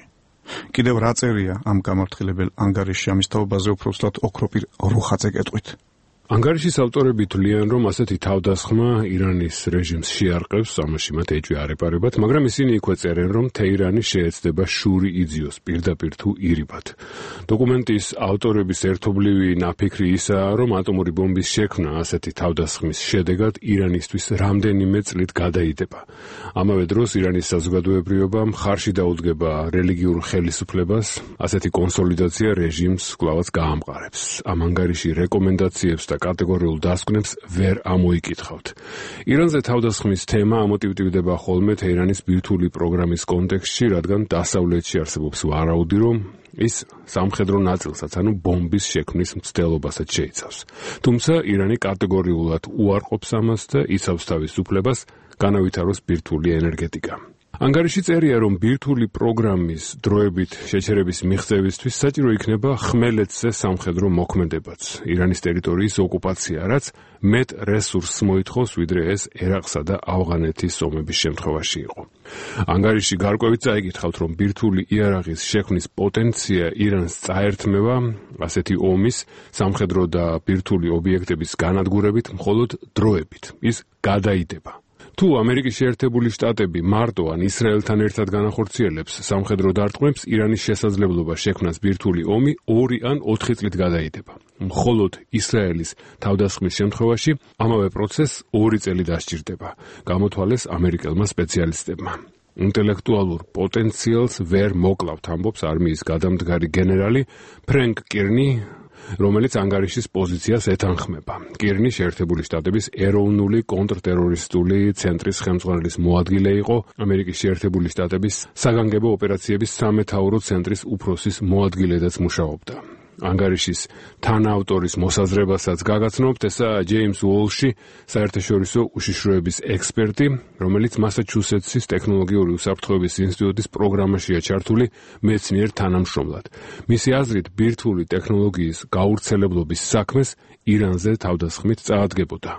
კიდევ რა წერია ამ გამართლებელ ანგარიშში ამის თაობაზე უფრო უბრალოდ ოქროპირ რუხაძე გეტყვით. ანგარიშის ავტორები თვლიან, რომ ასეთი თავდასხმა ირანის რეჟიმს შეარყევს, ამაში მათ ეჭვი არ ეპარებათ, მაგრამ ისინი იქვე წერენ, რომ თეირანი შეეცდება შური იძიოს პირდაპირ თუ ირიბად. დოკუმენტის ავტორების ერთობლივი ნაფიქრი ისაა, რომ ატომური ბომბის შექმნა ასეთი თავდასხმის შედეგად ირანისთვის რამდენიმე წლით გადაიდება. ამავე დროს ირანის საზოგადოებრიობა მხარში დაუდგება რელიგიურ ხელისუფლებას, ასეთი კონსოლიდაცია რეჟიმს კვლავაც გაამყარებს. ამ ანგარიში რეკომენდაციებს და კატეგორიულ დასკვნებს ვერ ამოიკითხავთ. ირანზე თავდასხმის თემა ამოტივტივდება ხოლმე თეირანის ბირთვული პროგრამის კონტექსტში, რადგან დასავლეთში არსებობს ვარაუდი, რომ ის სამხედრო ნაწილსაც, ანუ ბომბის შექმნის მცდელობასაც შეიცავს. თუმცა ირანი კატეგორიულად უარყოფს ამას და იცავს თავის უფლებას განავითაროს ბირთვული ენერგეტიკა. ანგარიში წერია, რომ ბირთვული პროგრამის დროებით შეჩერების მიღწევისთვის საჭირო იქნება ხმელეთზე სამხედრო მოქმედებაც, ირანის ტერიტორიის ოკუპაცია, რაც მეტ რესურსს მოითხოვს, ვიდრე ეს ერაყსა და ავღანეთის ომების შემთხვევაში იყო. ანგარიში გარკვევით წაიკითხავთ, რომ ბირთვული იარაღის შექმნის პოტენცია ირანს წაერთმევა ასეთი ომის, სამხედრო და ბირთვული ობიექტების განადგურებით მხოლოდ დროებით. ის გადაიდება. თუ ამერიკის შეერთებული შტატები მარტო ან ისრაელთან ერთად განახორციელებს სამხედრო დარტყმებს, ირანის შესაძლებლობა შექმნას ბირთვული ომი 2 ან 4 წლით გადაიდება. მხოლოდ ისრაელის თავდასხმის შემთხვევაში ამავე პროცესს 2 წელი დასჭირდება, გამოთვალეს ამერიკელმა სპეციალისტებმა. ინტელექტუალურ პოტენციალს ვერ მოკლავთ, ამბობს არმიის გადამდგარი გენერალი ფრენკ კირნი, რომელიც ანგარიშის პოზიციას ეთანხმება. კირნი შეერთებული შტატების ეროვნული კონტრტერორისტული ცენტრის ხელმძღვანელის მოადგილე იყო, ამერიკის შეერთებული შტატების საგანგებო ოპერაციების სამეთაურო ცენტრის უფროსის მოადგილედაც მუშაობდა. ანგარიშის თანაავტორის მოსაზრებასაც გაგაცნობთ, ესაა ჯეიმს უოლში, საერთაშორისო უშიშროების ექსპერტი, რომელიც მასაჩუსეტსის ტექნოლოგიური უსაფრთხოების ინსტიტუტის პროგრამაშია ჩართული მეცნიერ თანამშრომლად. მისი აზრით, ბირთვული ტექნოლოგიის გავრცელებლობის საქმეს ირანზე თავდასხმით წაადგებოდა.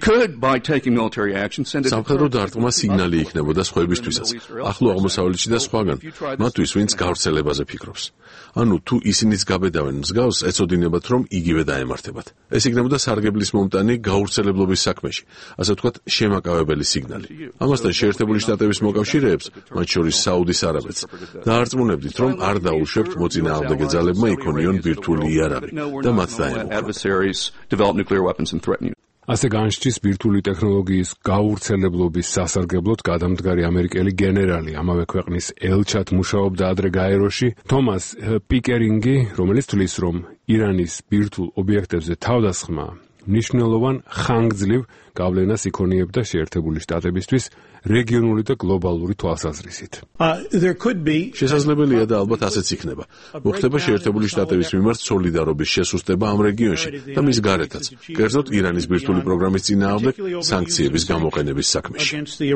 სამხედრო დარტყმა სიგნალი იქნებოდა სხვებისთვისაც, ახლო აღმოსავლეთში და სხვაგან, მათთვის, ვინც გავრცელებაზე ფიქრობს. ანუ თუ ისინიც გაბედავენ მსგავს, ეცოდინებათ, რომ იგივე დაემართებათ. ეს იქნებოდა სარგებლის მომტანი გავრცელებლობის საქმეში, ასე ვთქვათ, შემაკავებელი სიგნალი. ამასთან შეერთებული შტატების მოკავშირეებს, მათ შორის საუდის არაბეთს, დაარწმუნებდით, რომ არ დაუშვებთ მოწინააღმდეგე ძალებმა იქონიონ ბირთვული იარაღი და მათ დაემუქრათ. ასე განსჯის ბირთვული ტექნოლოგიის გავრცელებლობის სასარგებლოდ გადამდგარი ამერიკელი გენერალი, ამავე ქვეყნის ელჩად მუშაობდა ადრე გაეროში, თომას პიკერინგი, რომელიც თვლის, რომ ირანის ბირთვულ ობიექტებზე თავდასხმა მნიშვნელოვან ხანგრძლივ გავლენას იქონიებდა შეერთებული შტატებისთვის რეგიონული და გლობალური თვალსაზრისით. შესაძლებელია და ალბათ ასეც იქნება. მოხდება შეერთებული შტატების მიმართ სოლიდარობის შესუსტება ამ რეგიონში და მის გარეთაც, კერძოდ ირანის ბირთვული პროგრამის წინააღმდეგ სანქციების გამოყენების საქმეში.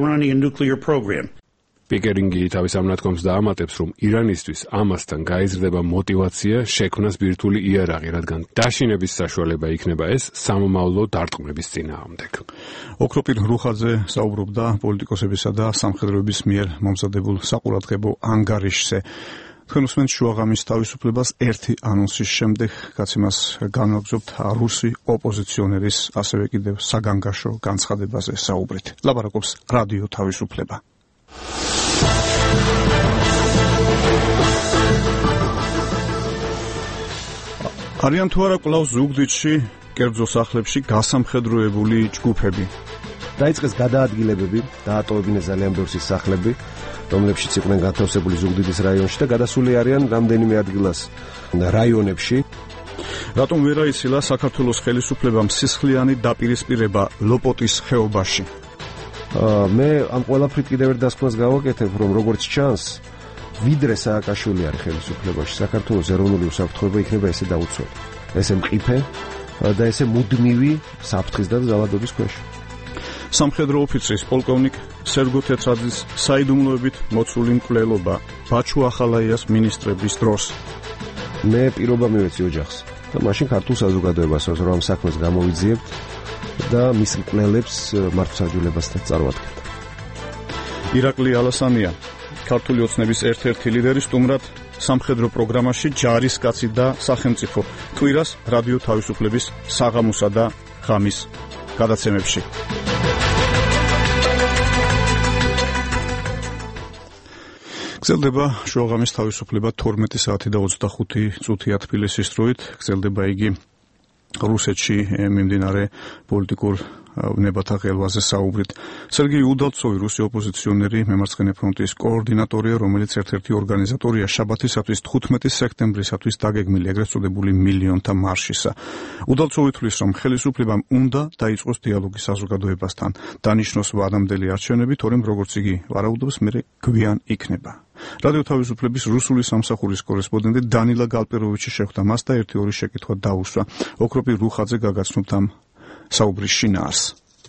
პიკერინგი თავის ამ ნათქვამს დაამატებს, რომ ირანისთვის ამასთან გაიზრდება мотиваცია შექმნას ბირთვული იარაღი, რადგან დაშინების საშუალება იქნება ეს სამომავლო დარტყმების წინააღმდეგ. ოქროპირ რუხაძე საუბრობდა პოლიტიკოსებისა და სამხედროების მიერ მომზადებულ საყურადღებო ანგარიშზე. თქვენ უსმენთ შუაღამის თავისუფლებას ერთი ანონსის შემდეგ, გაცემას განვაგრძობთ რუსი ოპოზიციონერის, ასევე კიდევ საგანგაშო განცხადებაზე საუბრით. ლაპარაკობს რადიო თავისუფლება. არიან თუ არა კვლავ ზუგდიდში, კერძო სახლებში გასამხედროებული ჯგუფები. დაიწყეს გადაადგილებები, დაატოვებინეს ძალიან ბევრი სახლები, რომლებშიც იყვნენ განთავსებული ზუგდიდის რაიონში და გადასული არიან რამდენიმე ადგილას რაიონებში. რატომ ვერ აიცილა საქართველოს ხელისუფლებამ სისხლიანი დაპირისპირება ლოპოტის ხეობაში? მე ამ ყველაფრით კიდევ ერთ დასკვნას გავაკეთებ, რომ როგორც ჩანს, ვიდრე სააკაშვილი არის ხელისუფლებაში, საქართველოს ეროვნული უსაფრთხოება იქნება ესე დაუცველი, ესე მყიფე და ესე მუდმივი საფრთხის და ძალადობის ქვეშ. სამხედრო ოფიცრის პოლკოვნიკ სერგო თეთრაძის საიდუმლოებით მოცული მკვლელობა ბაჩუ ახალაიას მინისტრების დროს. მე პირობა მივეცი ოჯახს და მაშინ ქართულ საზოგადოებას რომ ამ საქმეს გამოვიძიებთ და მის მკვლელებს მართლმსაჯულებასთან წარვადგეთ. ირაკლი ალასანია, ქართული ოცნების ერთ-ერთი ლიდერი, სტუმრად სამხედრო პროგრამაში ჯარისკაცი და სახელმწიფო. თვირას რადიო თავისუფლების საღამოსა და ღამის გადაცემებში. გრძელდება შუაღამის თავისუფლება 12 საათი და 25 წუთია თბილისის დროით. გრძელდება იგი რუსეთში მიმდინარე პოლიტიკურ ნებათა ღელვაზე საუბრით. სერგეი უდალცოვი, რუსი ოპოზიციონერი, მემარცხენე ფრონტის კოორდინატორია, რომელიც ერთ-ერთი ორგანიზატორია შაბათისათვის 15 სექტემბრისათვის დაგეგმილი ეგრეთ წოდებული მილიონთა მარშისა. უდალცოვი თვლის, რომ ხელისუფლებამ უნდა დაიწყოს დიალოგი საზოგადოებასთან, დანიშნოს ვადამდელი არჩევნები, თორემ როგორც იგი ვარაუდობს, მერე გვიან იქნება. რადიო თავისუფლების რუსული სამსახურის კორესპონდენტი დანილა გალპეროვიჩი შეხვდა მას და ერთი-ორი შეკითხვა დაუსვა. ოქროპი რუხაძე გაგაცნობთ ამ საუბრის შინაარს.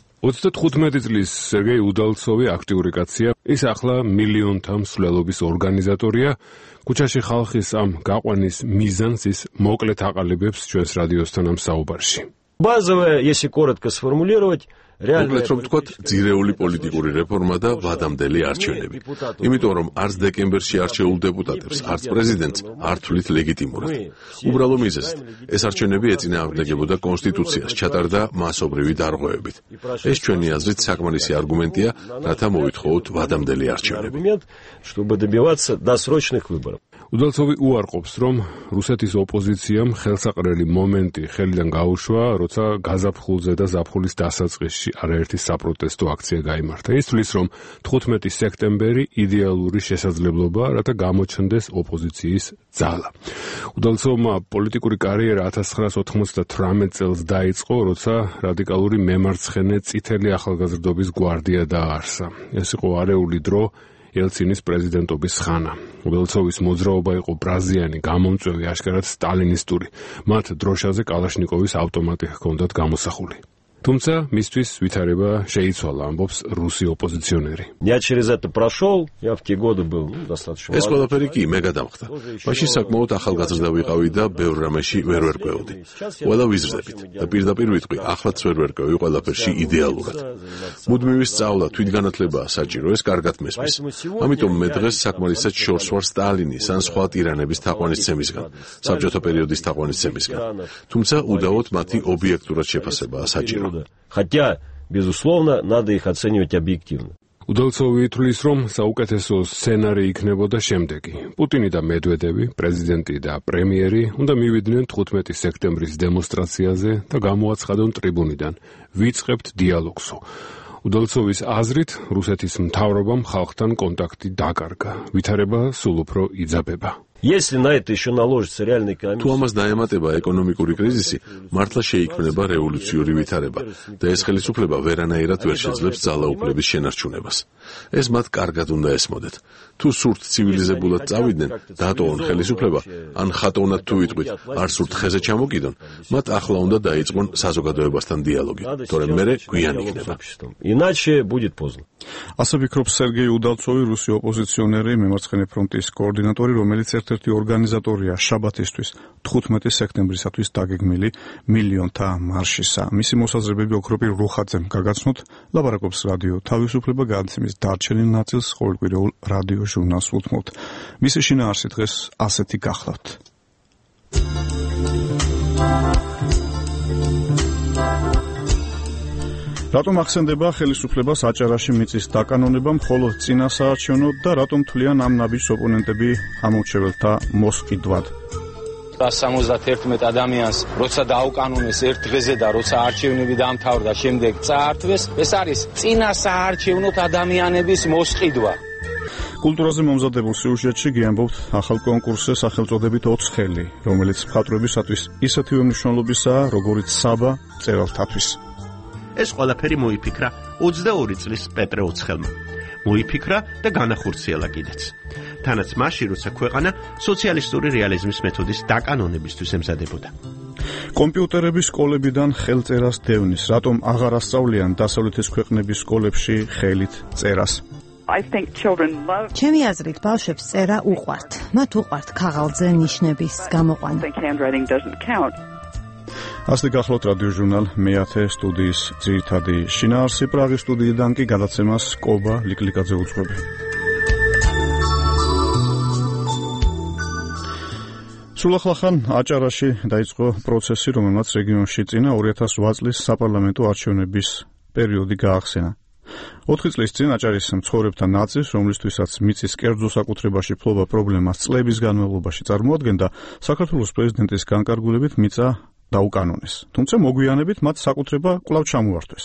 35 წლის სერგეი უდალცოვი აქტიური კაცია. ის ახლა მილიონთა მსვლელობის ორგანიზატორია. ქუჩაში ხალხის ამ გაყვანის მიზანს ის მოკლედ აყალიბებს ჩვენს რადიოსთან ამ საუბარში. Базовое, если коротко сформулировать, მოკლედ რომ ვთქვათ, ძირეული პოლიტიკური რეფორმა და ვადამდელი არჩევნები. იმიტომ რომ არც დეკემბერში არჩეულ დეპუტატებს, არც პრეზიდენტს არ თვლით ლეგიტიმურად. უბრალო მიზეზით, ეს არჩევნები ეწინააღმდეგებოდა კონსტიტუციას, ჩატარდა მასობრივი დარღვევებით. ეს ჩვენი აზრით საკმარისი არგუმენტია, რათა მოვითხოვოთ ვადამდელი არჩევნები. чтобы добиваться досрочных выборов. უდალცოვი უარყოფს, რომ რუსეთის ოპოზიციამ ხელსაყრელი მომენტი ხელიდან გაუშვა, როცა გაზაფხულზე და ზაფხულის დასაწყისში არაერთი საპროტესტო აქცია გაიმართა. ის თვლის, რომ 15 სექტემბერი იდეალური შესაძლებლობა, რათა გამოჩნდეს ოპოზიციის ძალა. უდალცოვმა პოლიტიკური კარიერა 1998 წელს დაიწყო, როცა რადიკალური მემარცხენე წითელი ახალგაზრდობის გვარდია დააარსა. ეს იყო არეული დრო ელცინის პრეზიდენტობის ხანა. უდალცოვის მოძრაობა იყო ბრაზიანი, გამომწვევი, აშკარად სტალინისტური. მათ დროშაზე კალაშნიკოვის ავტომატი ჰქონდათ გამოსახული. თუმცა მისთვის ვითარება შეიცვალა, ამბობს რუსი ოპოზიციონერი. Я через это прошел, я в те годы был достаточно. ეს ყველაფერი კი მე გადამხდა. მაშინ საკმაოდ ახალგაზრდა ვიყავი და ბევრ რამეში ვერ ვერკვევდი. ყველა ვიზრდებით და პირდაპირ ვიტყვი, ახლაც ვერ ვერკვევი ყველაფერში იდეალურად. მუდმივი სწავლა, თვითგანათლებაა საჭირო, ეს კარგად მესმის. ამიტომ მე დღეს საკმარისად შორს ვარ სტალინის ან სხვა ტირანების თაყვანისცემისგან, საბჭოთა პერიოდის თაყვანისცემისგან. თუმცა უდავოდ მათი ობიექტურად შეფასებაა საჭირო. Хотя, безусловно, надо их оценивать объективно. უდალცოვი თვლის, რომ საუკეთესო სცენარი იქნებოდა შემდეგი. პუტინი და მედვედევი, პრეზიდენტი და პრემიერი უნდა მივიდნენ 15 სექტემბრის დემონსტრაციაზე და გამოაცხადონ ტრიბუნიდან. ვიწყებთ დიალოგსო. უდალცოვის აზრით, რუსეთის მთავრობამ ხალხთან კონტაქტი დაკარგა. ვითარება სულ უფრო იძაბება. Если на это еще наложится реальный экономический... თუ ამას დაემატება ეკონომიკური კრიზისი, მართლა შეიქმნება რევოლუციური ვითარება და ეს ხელისუფლება ვერანაირად ვერ შეძლებს ძალაუფლების შენარჩუნებას. ეს მათ კარგად უნდა ესმოდეთ. თუ სურთ ცივილიზებულად წავიდნენ, დატოვონ ხელისუფლება, ან ხატოვნად თუ ვიტყვით, არ სურთ ხეზე ჩამოკიდონ, მათ ახლა უნდა დაიწყონ საზოგადოებასთან დიალოგი, თორემ მერე გვიან იქნება. Иначе будет поздно. ასე ფიქრობს სერგეი უდალცოვი, რუსი ოპოზიციონერი, მემარცხენე ფრონტის კოორდინატორი, რომელიც ერთ-ერთი ორგანიზატორია შაბათისთვის 15 სექტემბრისათვის დაგეგმილი მილიონთა მარშისა. მისი მოსაზრებები ოქროპი რუხაძემ გაგაცნოთ, ლაპარაკობს რადიო თავისუფლება გადაცემის დარჩენილ ნაწილს ყოველკვირეულ რადიო ჟურნალს უთმობთ. მისი შინაარსი დღეს ასეთი გახლავთ. რატომ ახსენდება ხელისუფლებას აჭარაში მიწის დაკანონება, მხოლოდ წინასაარჩევნო და რატომ თვლიან ამ ნაბიჯს ოპონენტები ამორჩეველთა მოსყიდვად? 171 ადამიანს როცა დაუკანონეს ერთ დღეზე და როცა არჩევნები დამთავრდა, შემდეგ წაართვეს, ეს არის წინასაარჩევნო ადამიანების მოსყიდვა. კულტურაზე მომზადებულ სიუჟეტში გიამბობთ ახალ კონკურსზე სახელწოდებით 4ხელი, რომელიც მხატვრებისათვის ისეთივე მნიშვნელობისაა, როგორიც საბა მწერალთათვის. ეს ყველაფერი მოიფიქრა 22 წლის პეტრე ოცხელმა. მოიფიქრა და განახორციელა კიდეც. თანაც მაშინ, როცა ქვეყანა სოციალისტური რეალიზმის მეთოდის დაკანონებისთვის ემზადებოდა. კომპიუტერების სკოლებიდან ხელწერას დევნის, რატომ აღარ ასწავლიან დასავლეთის ქვეყნების სკოლებში ხელით წერას? ჩემი აზრით, ბავშვებს წერა უყვართ. მათ უყვართ ქაღალდზე ნიშნების გამოყვანა. ასე გახლავთ რადიო ჟურნალ მე-10 სტუდიის ძირითადი შინაარსი. პრაღის სტუდიიდან კი გადაცემას კობა ლიკლიკაძე უძღვები. სულახლახან აჭარაში დაიწყო პროცესი, რომელმაც რეგიონში წინა 2008 წლის საპარლამენტო არჩევნების პერიოდი გაახსენა. 4 წლის წინ აჭარის მცხოვრებთა ნაწილს, რომლისთვისაც მიწის კერძო საკუთრებაში ფლობა პრობლემას წლების განმავლობაში წარმოადგენდა, საქართველოს პრეზიდენტის განკარგულებით მიწა დაუკანონეს. თუმცა მოგვიანებით მათ საკუთრება კვლავ ჩამოართვეს.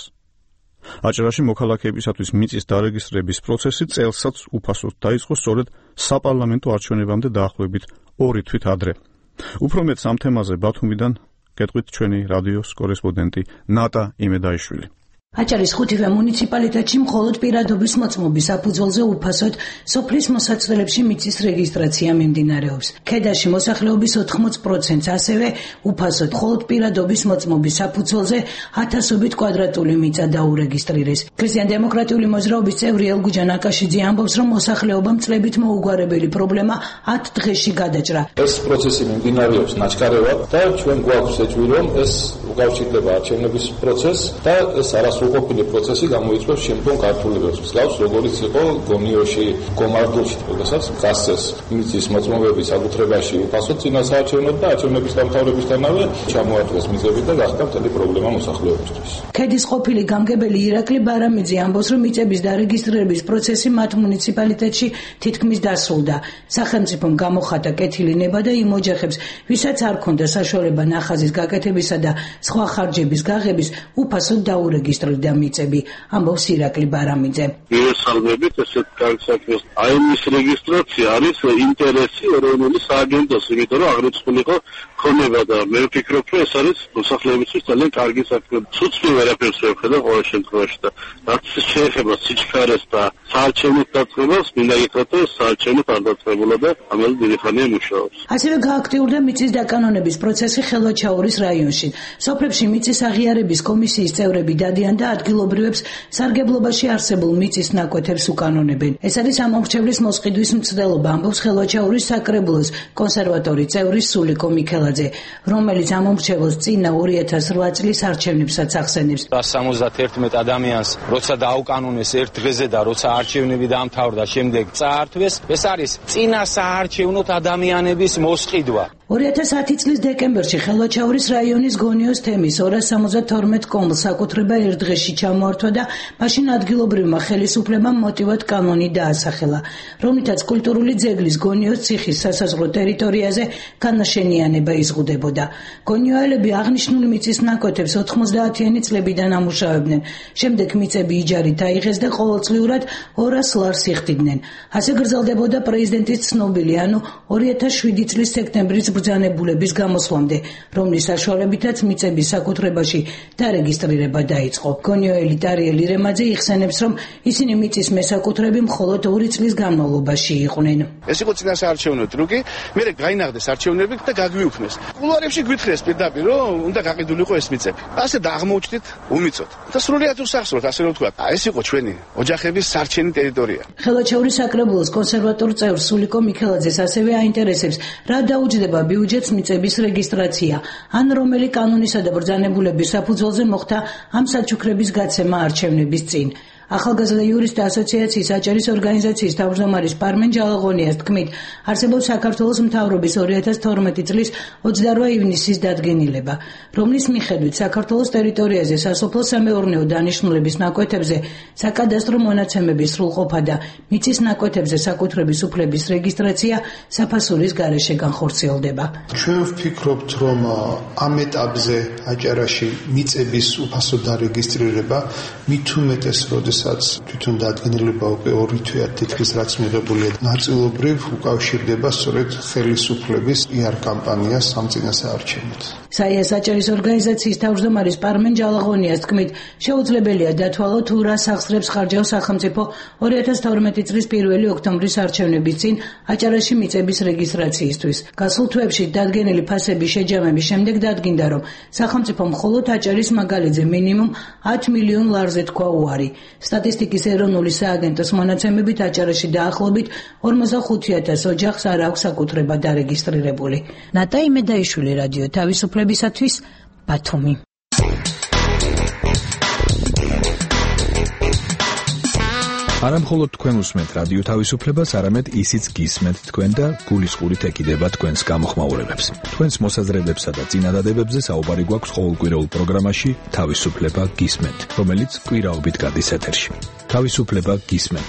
აჭარაში მოქალაქეებისათვის მიწის დარეგისტრების პროცესი წელსაც უფასოდ დაიწყო სწორედ საპარლამენტო არჩევნებამდე დაახლოებით 2 თვით ადრე. უფრო მეტს ამ თემაზე ბათუმიდან გეტყვით ჩვენი რადიოს კორესპონდენტი ნატა იმედაიშვილი. აჭარის 5-ვე მუნიციპალიტეტში მხოლოდ პირადობის მოწმობის საფუძველზე უფასოდ სოფლის მოსაცდელებში მიწის რეგისტრაცია მიმდინარეობს. ქედაში მოსახლეობის 80%-ს ასევე უფასოდ მხოლოდ პირადობის მოწმობის საფუძველზე 1000-ობით კვადრატული მიწა დაურეგისტრირეს. ქრისტიან-დემოკრატიული მოძრაობის წევრი ელგუჯან აკაშიძე ამბობს, რომ მოსახლეობამ წლებით მოუგვარებელი პრობლემა 10 დღეში გადაჭრა. ეს პროცესი მიმდინარეობს ნაჩქარევად და ჩვენ გვაქვს ეჭვი, რომ ეს უკავშირდება არჩევნების პროცესს და ეს არასრულყოფილი პროცესი გამოიწვევს შემდგომ გართულებებს. მსგავს როგორიც იყო გონიოში, გომარდულში, როდესაც გასცეს მიწის მოწმობების საკუთრებაში უფასოდ წინასაარჩევნოდ და არჩევნების დამთავრებისთანავე ჩამოართვეს მიზები და გახდა მთელი პრობლემა მოსახლეობისთვის. ქედის ყოფილი გამგებელი ირაკლი ბარამიძე ამბობს, რომ მიწების დარეგისტრირების პროცესი მათ მუნიციპალიტეტში თითქმის დასრულდა. სახელმწიფომ გამოხატა კეთილი ნება და იმ ოჯახებს, ვისაც არ ქონდა საშუალება ნახაზის გაკეთებისა და სხვა ხარჯების გაღების უფასოდ დაურეგისტრირდა მიწები, ამბობს ირაკლი ბარამიძე. მიესალმებით ესეთ განსაკუთრებას. აი მის რეგისტრაცია არის ინტერესი ეროვნული სააგენტოს, იმიტომ რომ აღრიცხული იყო ქონება და მე ვფიქრობ, რომ ეს არის მოსახლეობისთვის ძალიან კარგი საქმე. ცუცი ვერაფერს ვერ ხედავ ყოველ შემთხვევაში და რაც შეეხება სიჩქარეს და საარჩევნო დაწყებას, მინდა გითხრათ, რომ საარჩევნო არ დაწყებულა და ამაზე დიდი ხანია მუშაობს. ასევე გააქტიურდა მიწის დაკანონების პროცესი ხელვაჩაურის რაიონში. სოფლებში მიწის აღიარების კომისიის წევრები დადიან და ადგილობრივებს სარგებლობაში არსებულ მიწის ნაკვეთებს უკანონებენ. ეს არის ამომრჩევლის მოსყიდვის მცდელობა, ამბობს ხელვაჩაურის საკრებულოს კონსერვატორი წევრი სულიკო მიქელაძე, რომელიც ამომრჩევლს წინა 2008 წლის არჩევნებსაც ახსენებს. 171 ადამიანს როცა დაუკანონეს ერთ დღეზე და როცა არჩევნები დაამთავრდა, შემდეგ წაართვეს, ეს არის წინა საარჩევნოთ ადამიანების მოსყიდვა. 2010 წლის დეკემბერში ხელვაჩაურის რაიონის გონიოს თემის 272 კომლს საკუთრება ერთ დღეში ჩამოართვა და მაშინ ადგილობრივმა ხელისუფლებამ მოტივად კანონი დაასახელა, რომლითაც კულტურული ძეგლის გონიოს ციხის სასაზღვრო ტერიტორიაზე განაშენიანება იზღუდებოდა. გონიოელები აღნიშნული მიწის ნაკვეთებს 90-იანი წლებიდან ამუშავებდნენ. შემდეგ მიწები იჯარით აიღეს და ყოველწლიურად 200 ლარს იხდიდნენ. ასე გრძელდებოდა პრეზიდენტის ცნობილი, ანუ 2007 წლის სექტემბრის ბრძანებულების გამოსვლამდე, რომლის საშუალებითაც მიწების საკუთრებაში დარეგისტრირება დაიწყო. გონიოელი ტარიელ ირემაძე იხსენებს, რომ ისინი მიწის მესაკუთრები მხოლოდ 2 წლის განმავლობაში იყვნენ. ეს იყო წინასაარჩევნო ტრუკი, მერე გაინაღდეს არჩევნები და გაგვიუქმეს. კულუარებში გვითხრეს პირდაპირ, რომ უნდა გაყიდულიყო ეს მიწები. ასე დაღმოუჩდით უმიწოდ. და სრულიად უსახსროთ, ასე რომ ვთქვა. ეს იყო ჩვენი ოჯახების სარჩენი ტერიტორია. ხელვაჩაურის საკრებულოს კონსერვატორ წევრ სულიკო მიქელაძეს ასევე აინტერესებს, რა დაუჯდება ბიუჯეტს მიწების რეგისტრაცია, ან რომელი კანონისა და ბრძანებულების საფუძველზე მოხდა ამ საჩუქრების გაცემა არჩევნების წინ. ახალგაზრდა იურისტთა ასოციაციის აჭარის ორგანიზაციის თავმჯდომარის პარმენ ჯალაღონიას თქმით, არსებობს საქართველოს მთავრობის 2012 წლის 28 ივნისის დადგენილება, რომლის მიხედვით საქართველოს ტერიტორიაზე სასოფლო-სამეურნეო დანიშნულების ნაკვეთებზე საკადასტრო მონაცემების სრულყოფა და მიწის ნაკვეთებზე საკუთრების უფლების რეგისტრაცია საფასურის გარეშე განხორციელდება. ჩვენ ვფიქრობთ, რომ ამ ეტაპზე აჭარაში მიწების უფასო დარეგისტრირება მით უმეტეს როდესაც თვითონ დადგენილება უკვე 2 თვეა თითქმის რაც მიღებულია, ნაწილობრივ უკავშირდება სწორედ ხელისუფლების PR კამპანიას ამ წინასაარჩევნოდ. საიას აჭარის ორგანიზაციის თავმჯდომარის პარმენ ჯალაღონიას თქმით, შეუძლებელია დათვალო თუ რა სახსრებს ხარჯავს სახელმწიფო 2012 წლის 1 ოქტომბრის არჩევნების წინ აჭარაში მიწების რეგისტრაციისთვის. გასულ თვეებში დადგენილი ფასების შეჯამების შემდეგ დადგინდა, რომ სახელმწიფო მხოლოდ აჭარის მაგალითზე მინიმუმ 10 მილიონ ლარზე თქვა უარი. სტატისტიკის ეროვნული სააგენტოს მონაცემებით აჭარაში დაახლოებით 45,000 ოჯახს არ აქვს საკუთრება დარეგისტრირებული. ნატა იმედაიშვილი, რადიო თავისუფლებისათვის, ბათუმი. არა მხოლოდ თქვენ უსმენთ რადიო თავისუფლებას, არამედ ისიც გისმენთ თქვენ და გულისხმობით ეკიდება თქვენს გამოხმაურებებს. თქვენს მოსაზრებებსა და წინადადებებზე საუბარი გვაქვს ყოველკვირეულ პროგრამაში თავისუფლება გისმენთ, რომელიც კვირაობით გადის ეთერში. თავისუფლება გისმენთ.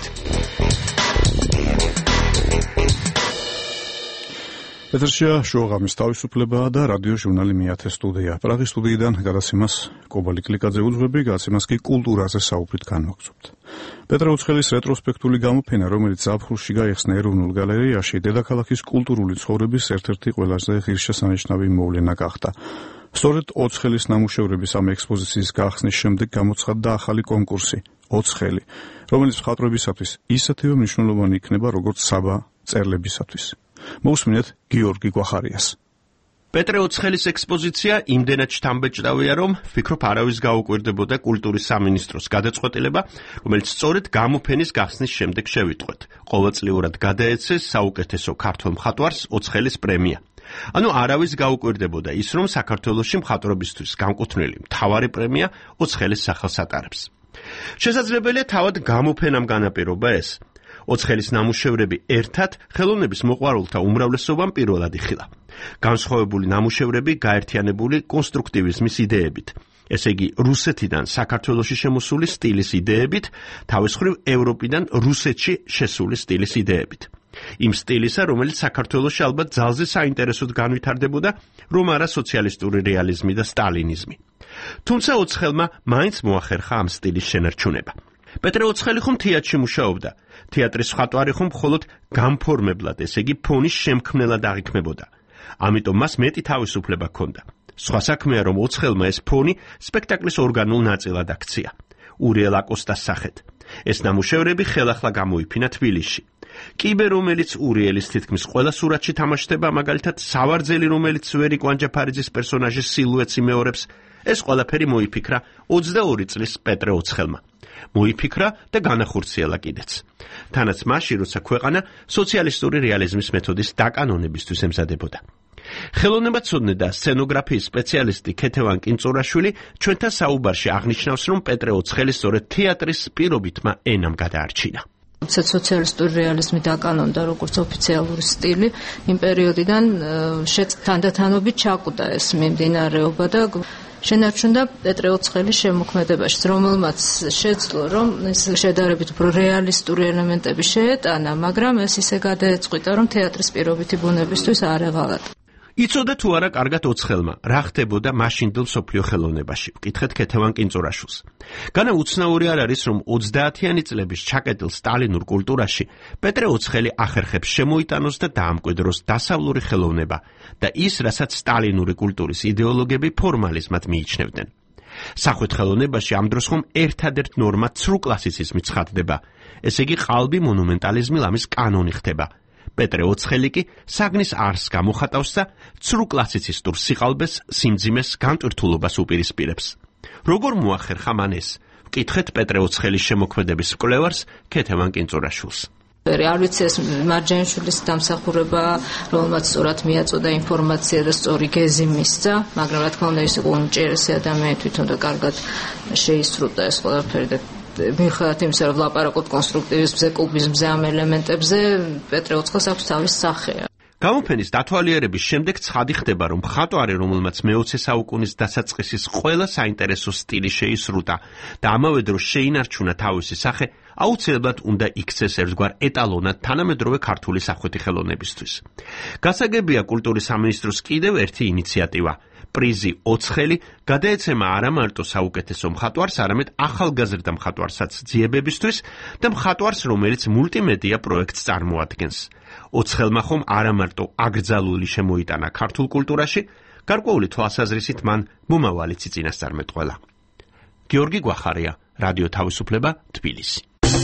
ეთერშია შოუღამის თავისუფლება და რადიო ჟურნალი მეათე სტუდია. პრაღის სტუდიიდან გადაცემას კობალი კლიკაძე უძღვები, გადაცემას კი კულტურაზე საუბრით განვაგრძობთ. პეტრე უცხელის რეტროსპექტული გამოფენა, რომელიც ზაფხულში გაიხსნა ეროვნულ გალერეაში, დედაქალაქის კულტურული ცხოვრების ერთ-ერთი ყველაზე ღირსშესანიშნავი მოვლენა გახდა. სწორედ ოცხელის ნამუშევრების ამ ექსპოზიციის გახსნის შემდეგ გამოცხადდა ახალი კონკურსი ოცხელი, რომელიც მხატვრებისათვის ისეთივე მნიშვნელოვანი იქნება, როგორც საბა წერლებისათვის. მოусმინეთ გიორგი გვახარიას. პეტრე ოცხელის ექსპოზიცია იმდენად შთამბეჭდავია, რომ ვფიქრობ არავის გაუკვირდებოდა კულტურის სამინისტროს გადაწყვეტილება, რომელიც სწორედ გამოფენის გახსნის შემდეგ შევიტყვეთ. ყოველწლიურად გადაეცეს საუკეთესო ქართველ მხატვარს ოცხელის პრემია. ანუ არავის გაუკვირდებოდა ის, რომ საქართველოში მხატვრობისთვის განკუთვნილი მთავარი პრემია ოცხელის სახელს ატარებს. შესაძლებელია თავად გამოფენამ განაპირობა ეს. ოცხელის ნამუშევრები ერთად ხელოვნების მოყვარულთა უმრავლესობამ პირველად იხილა. განსხვავებული ნამუშევრები გაერთიანებული კონსტრუქტივიზმის იდეებით, ესე იგი რუსეთიდან საქართველოში შემოსული სტილის იდეებით, თავის მხრივ ევროპიდან რუსეთში შესული სტილის იდეებით. იმ სტილისა, რომელიც საქართველოში ალბათ ძალზე საინტერესოდ განვითარდებოდა, რომ არა სოციალისტური რეალიზმი და სტალინიზმი. თუმცა ოცხელმა მაინც მოახერხა ამ სტილის შენარჩუნება. პეტრე ოცხელი ხომ თეატრში მუშაობდა. თეატრის მხატვარი ხომ მხოლოდ გამფორმებლად, ესე იგი ფონის შემქმნელად აღიქმებოდა. ამიტომ მას მეტი თავისუფლება ჰქონდა. სხვა საქმეა, რომ ოცხელმა ეს ფონი სპექტაკლის ორგანულ ნაწილად აქცია. ურიელ აკოსტას სახით. ეს ნამუშევრები ხელახლა გამოიფინა თბილისში. კიბე, რომელიც ურიელის თითქმის ყველა სურათში თამაშდება, მაგალითად სავარძელი, რომელიც ვერი კვანჯაფარიძის პერსონაჟის სილუეტს იმეორებს, ეს ყველაფერი მოიფიქრა 22 წლის პეტრე ოცხელმა. მოიფიქრა და განახორციელა კიდეც. თანაც მაშინ, როცა ქვეყანა სოციალისტური რეალიზმის მეთოდის დაკანონებისთვის ემზადებოდა. ხელოვნებაცოდნე და სცენოგრაფიის სპეციალისტი ქეთევან კინწურაშვილი ჩვენთან საუბარში აღნიშნავს, რომ პეტრე ოცხელი სწორედ თეატრის პირობითმა ენამ გადაარჩინა. სოციალისტური რეალიზმი დაკანონდა როგორც ოფიციალური სტილი, იმ პერიოდიდან თანდათანობით ჩაკვდა ეს მიმდინარეობა და შენარჩუნდა პეტრე ოცხელის შემოქმედებაში, რომელმაც შეძლო, რომ ეს შედარებით უფრო რეალისტური ელემენტები შეეტანა, მაგრამ ეს ისე გადაეწყვიტა, რომ თეატრის პირობითი ბუნებისთვის არ ეღალატა. იცოდა თუ არა კარგად ოცხელმა, რა ხდებოდა მაშინდელ მსოფლიო ხელოვნებაში, ვკითხეთ ქეთევან კინწურაშვილს. განა უცნაური არ არის, რომ 30-იანი წლების ჩაკეტილ სტალინურ კულტურაში პეტრე ოცხელი ახერხებს შემოიტანოს და დაამკვიდროს დასავლური ხელოვნება და ის, რასაც სტალინური კულტურის იდეოლოგები ფორმალიზმად მიიჩნევდნენ. სახვით ხელოვნებაში ამ დროს ხომ ერთადერთ ნორმად ცრუ კლასიციზმი ცხადდება, ესე იგი ყალბი მონუმენტალიზმი ლამის კანონი ხდება. პეტრე ოცხელი კი საგნის არსს გამოხატავს და ცრუ კლასიცისტურ სიყალბეს, სიმძიმეს, განტვირთულობას უპირისპირებს. როგორ მოახერხა მან ეს? ვკითხეთ პეტრე ოცხელის შემოქმედების მკვლევარს ქეთევან კინწურაშვილს. არ ვიცი ეს მარჯანიშვილის დამსახურება, რომელმაც სწორად მიაწოდა ინფორმაცია და სწორი გეზი მისცა, მაგრამ რა თქმა უნდა ის იყო უნიჭიერესი ადამიანი თვითონ და კარგად შეისრულდა ეს ყველაფერი და მიუხედავად იმისა, რომ ვლაპარაკობთ კონსტრუქტივიზმზე, კუბიზმზე, ამ ელემენტებზე, პეტრე ოცხელს აქვს თავის სახე. გამოფენის დათვალიერების შემდეგ ცხადი ხდება, რომ მხატვარი, რომელმაც მე-20 საუკუნის დასაწყისის ყველა საინტერესო სტილი შეისრულდა და ამავე დროს შეინარჩუნა თავისი სახე, აუცილებლად უნდა იქცეს ერთგვარ ეტალონად თანამედროვე ქართული სახვითი ხელოვნებისთვის. გასაგებია კულტურის სამინისტროს კიდევ ერთი ინიციატივა. პრიზი ოცხელი გადაეცემა არა მარტო საუკეთესო მხატვარს, არამედ ახალგაზრდა მხატვარსაც ძიებებისთვის და მხატვარს, რომელიც მულტიმედია პროექტს წარმოადგენს. ოცხელმა ხომ არა მარტო აკრძალული შემოიტანა ქართულ კულტურაში, გარკვეული თვალსაზრისით მან მომავალიც იწინასწარმეტყველა. გიორგი გვახარია, რადიო თავისუფლება, თბილისი.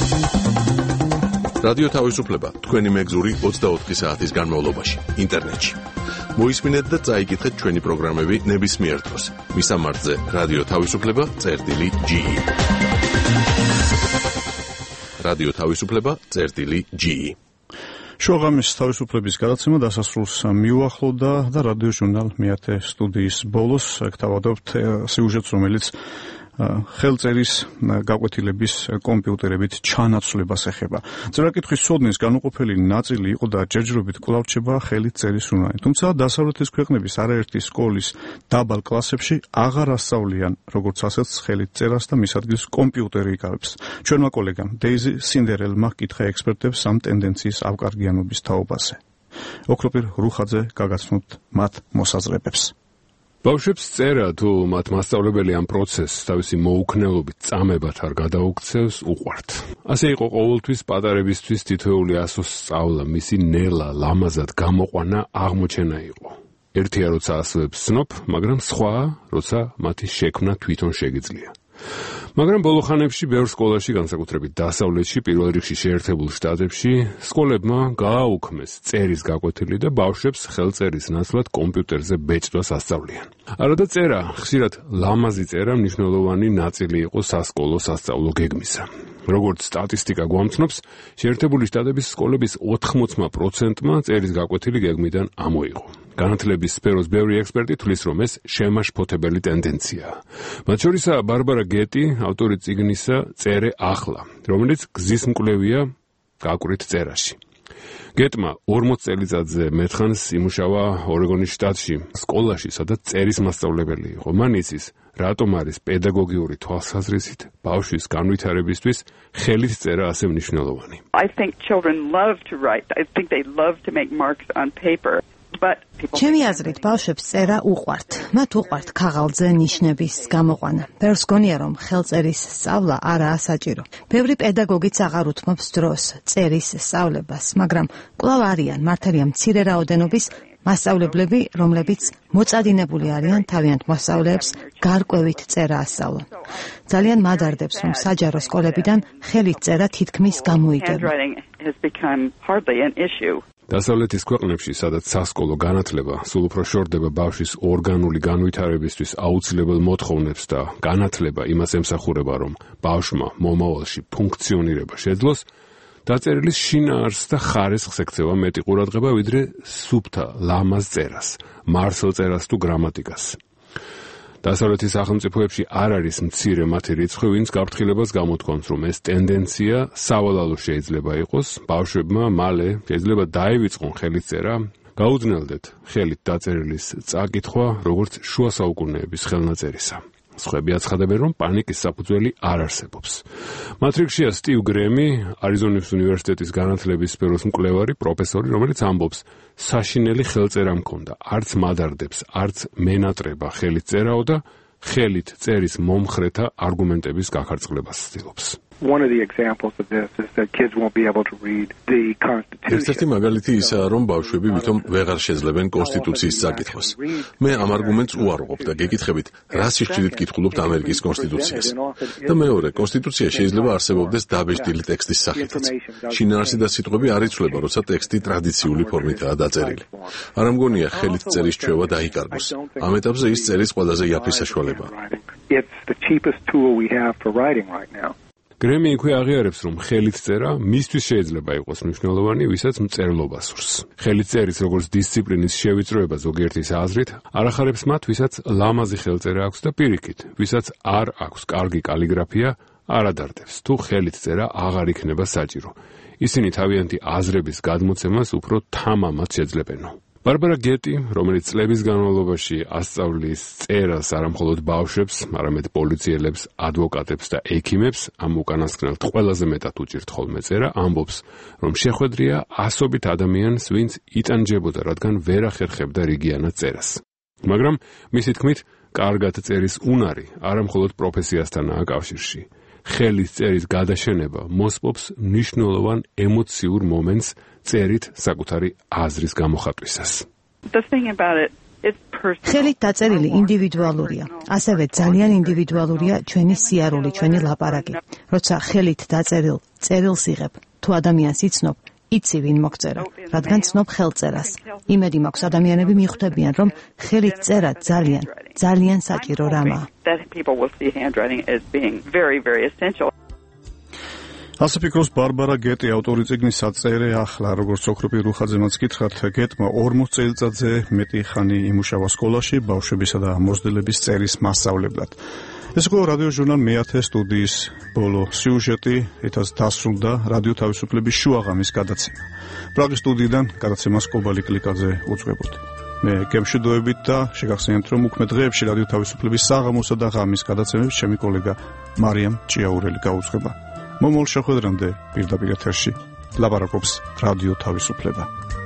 რადიო თავისუფლება თქვენი მეგზური 24 საათის განმავლობაში ინტერნეტში. მოისმინეთ და წაიკითხეთ ჩვენი პროგრამები ნებისმიერ დროს. მისამართზე რადიო თავისუფლება.ge. რადიო თავისუფლება.ge. შოუღამის თავისუფლების გადაცემა დასასრულს მიუახლოვდა და რადიო ჟურნალ მეათე სტუდიის ბოლოს გთავაზობთ სიუჟეტს, რომელიც ხელწერის გაკვეთილების კომპიუტერებით ჩანაცვლებას ეხება. წერა-კითხვის ცოდნის განუყოფელი ნაწილი იყო და ჯერჯერობით კვლავ რჩება ხელით წერის უნარი. თუმცა დასავლეთის ქვეყნების არაერთი სკოლის დაბალ კლასებში აღარ ასწავლიან როგორც ასეც ხელით წერას და მის ადგილს კომპიუტერი იკავებს. ჩვენმა კოლეგამ დეიზი სინდერელმა კითხა ექსპერტებს ამ ტენდენციის ავკარგიანობის თაობაზე. ოქროპირ რუხაძე გაგაცნობთ მათ მოსაზრებებს. ბავშვებს წერა თუ მათ მასწავლებელი ამ პროცესს თავისი მოუქნელობით წამებად არ გადაუქცევს უყვართ. ასე იყო ყოველთვის პატარებისთვის თითოეული ასოს სწავლა, მისი ნელა, ლამაზად გამოყვანა აღმოჩენა იყო. ერთია როცა ასოებს ცნობ, მაგრამ სხვაა როცა მათი შექმნა თვითონ შეგიძლია. მაგრამ ბოლო ხანებში ბევრ სკოლაში, განსაკუთრებით დასავლეთში, პირველ რიგში შეერთებულ შტატებში, სკოლებმა გააუქმეს წერის გაკვეთილი და ბავშვებს ხელწერის ნაცვლად კომპიუტერზე ბეჭდვას ასწავლიან. არადა წერა, ხშირად ლამაზი წერა მნიშვნელოვანი ნაწილი იყო სასკოლო სასწავლო გეგმისა. როგორც სტატისტიკა გვამცნობს, შეერთებული შტატების სკოლების 80%-მა წერის გაკვეთილი გეგმიდან ამოიღო. განათლების სფეროს ბევრი ექსპერტი თვლის, რომ ეს შემაშფოთებელი ტენდენციაა. მათ შორისაა ბარბარა გეტი, ავტორი წიგნისა „წერე ახლა“, რომელიც გზისმკვლევია გაკვრით წერაში. გეტმა 40 წელიწადზე მეთხანს იმუშავა ორეგონის შტატში, სკოლაში, სადაც წერის მასწავლებელი იყო. მან იცის, რატომ არის პედაგოგიური თვალსაზრისით ბავშვის განვითარებისთვის ხელით წერა ასე მნიშვნელოვანი. I think children love to write. I think they love to make marks on paper. ჩემი აზრით, ბავშვებს წერა უყვართ. მათ უყვართ ქაღალდზე ნიშნების გამოყვანა. ბევრს გონია, რომ ხელწერის სწავლა არაა საჭირო. ბევრი პედაგოგიც აღარ უთმობს დროს წერის სწავლებას, მაგრამ კვლავ არიან, მართალია მცირე რაოდენობის მასწავლებლები, რომლებიც მოწადინებული არიან თავიანთ მოსწავლეებს გარკვევით წერა ასწავლონ. ძალიან მადარდებს, რომ საჯარო სკოლებიდან ხელით წერა თითქმის გამოიგება. დასავლეთის ქვეყნებში, სადაც სასკოლო განათლება სულ უფრო შორდება ბავშვის ორგანული განვითარებისთვის აუცილებელ მოთხოვნებს და განათლება იმას ემსახურება, რომ ბავშვმა მომავალში ფუნქციონირება შეძლოს, დაწერილის შინაარსს და ხარისხს ექცევა მეტი ყურადღება, ვიდრე სუფთა ლამაზ წერას, მარსელ წერას თუ გრამატიკას. დასავლეთის სახელმწიფოებში არ არის მცირე მათი რიცხვი, ვინც გაფრთხილებას გამოთქვამს, რომ ეს ტენდენცია სავალალო შეიძლება იყოს, ბავშვებმა მალე შეიძლება დაივიწყონ ხელით წერა, გაუძნელდეთ ხელით დაწერილის წაკითხვა, როგორც შუა საუკუნეების ხელნაწერისა. სხვები აცხადებენ, რომ პანიკის საფუძველი არ არსებობს. მათ რიგშია სტივ გრემი, არიზონის უნივერსიტეტის განათლების სფეროს მკვლევარი პროფესორი, რომელიც ამბობს, საშინელი ხელწერა მქონდა, არც მადარდებს, არც მენატრება ხელით წერაო და ხელით წერის მომხრეთა არგუმენტების გაქარწყლებას ცდილობს. One of the examples of this is that kids won't be able to read the Constitution. ერთ-ერთი მაგალითი ისაა, რომ ბავშვები ვითომ ვეღარ შეძლებენ კონსტიტუციის წაკითხვას. მე ამ არგუმენტს უარყოფ და გეკითხებით, რა სიხშირით კითხულობთ ამერიკის კონსტიტუციას. და მეორე, კონსტიტუცია შეიძლება არსებობდეს დაბეჭდილი ტექსტის სახითაც. შინაარსი და სიტყვები არ იცვლება, როცა ტექსტი ტრადიციული ფორმითაა დაწერილი. არ ამგონია ხელით წერის ჩვევა დაიკარგოს. ამ ეტაპზე ის წერის ყველაზე იაფი საშუალებაა. It's the cheapest tool we have for writing right now. გრემი იქვე აღიარებს, რომ ხელით წერა მისთვის შეიძლება იყოს მნიშვნელოვანი, ვისაც მწერლობა სურს. ხელით წერის როგორც დისციპლინის შევიწროება ზოგიერთის აზრით არ ახარებს მათ, ვისაც ლამაზი ხელწერა აქვს და პირიქით, ვისაც არ აქვს კარგი კალიგრაფია, არ ადარდებს, თუ ხელით წერა აღარ იქნება საჭირო. ისინი თავიანთი აზრების გადმოცემას უფრო თამამად შეძლებენო. ბარბარა გეტი, რომელიც წლების განმავლობაში ასწავლის წერას არამხოლოდ ბავშვებს, არამედ პოლიციელებს, ადვოკატებს და ექიმებს, ამ უკანასკნელთ ყველაზე მეტად უჭირთ ხოლმე წერა, ამბობს, რომ შეხვედრია ასობით ადამიანს, ვინც იტანჯებოდა, რადგან ვერ ახერხებდა რიგიანად წერას. მაგრამ მისი თქმით, კარგად წერის უნარი არამხოლოდ პროფესიასთანაა კავშირში. ხელის წერის გადაშენება მოსპობს მნიშვნელოვან ემოციურ მომენტს წერით საკუთარი აზრის გამოხატვისას. ხელით დაწერილი ინდივიდუალურია. ასევე ძალიან ინდივიდუალურია ჩვენი სიარული, ჩვენი ლაპარაკი. როცა ხელით დაწერილ წერილს იღებ, თუ ადამიანს იცნობ, იცი ვინ მოგწერა, რადგან ცნობ ხელწერას. იმედი მაქვს ადამიანები მიხვდებიან, რომ ხელით წერა ძალიან საჭირო რამაა. ასე ფიქრობს ბარბარა გეტი, ავტორი წიგნის „წერე ახლა“, როგორც ოქროპირ რუხაძემაც გითხრათ, გეტმა 40 წელიწადზე მეტი ხანი იმუშავა სკოლაში ბავშვებისა და მოსდელების წერის მასწავლებლად. ეს იყო რადიო ჟურნალ მეათე სტუდიის ბოლო სიუჟეტი, ეთას დასრულდა რადიო თავისუფლების შუაღამის გადაცემა. პრაღის სტუდიიდან გადაცემას კობალი კლიკაძე უძღვებოდი. მე გემშვიდობებით და შეგახსენებთ, რომ უქმე დღეებში რადიო თავისუფლების საღამოსა და ღამის გადაცემებს ჩემი კოლეგა მარიამ ჭიაურელი გაუძღვება. მომავალ შეხვედრამდე პირდაპირ ეთერში ლაპარაკობს რადიო თავისუფლება.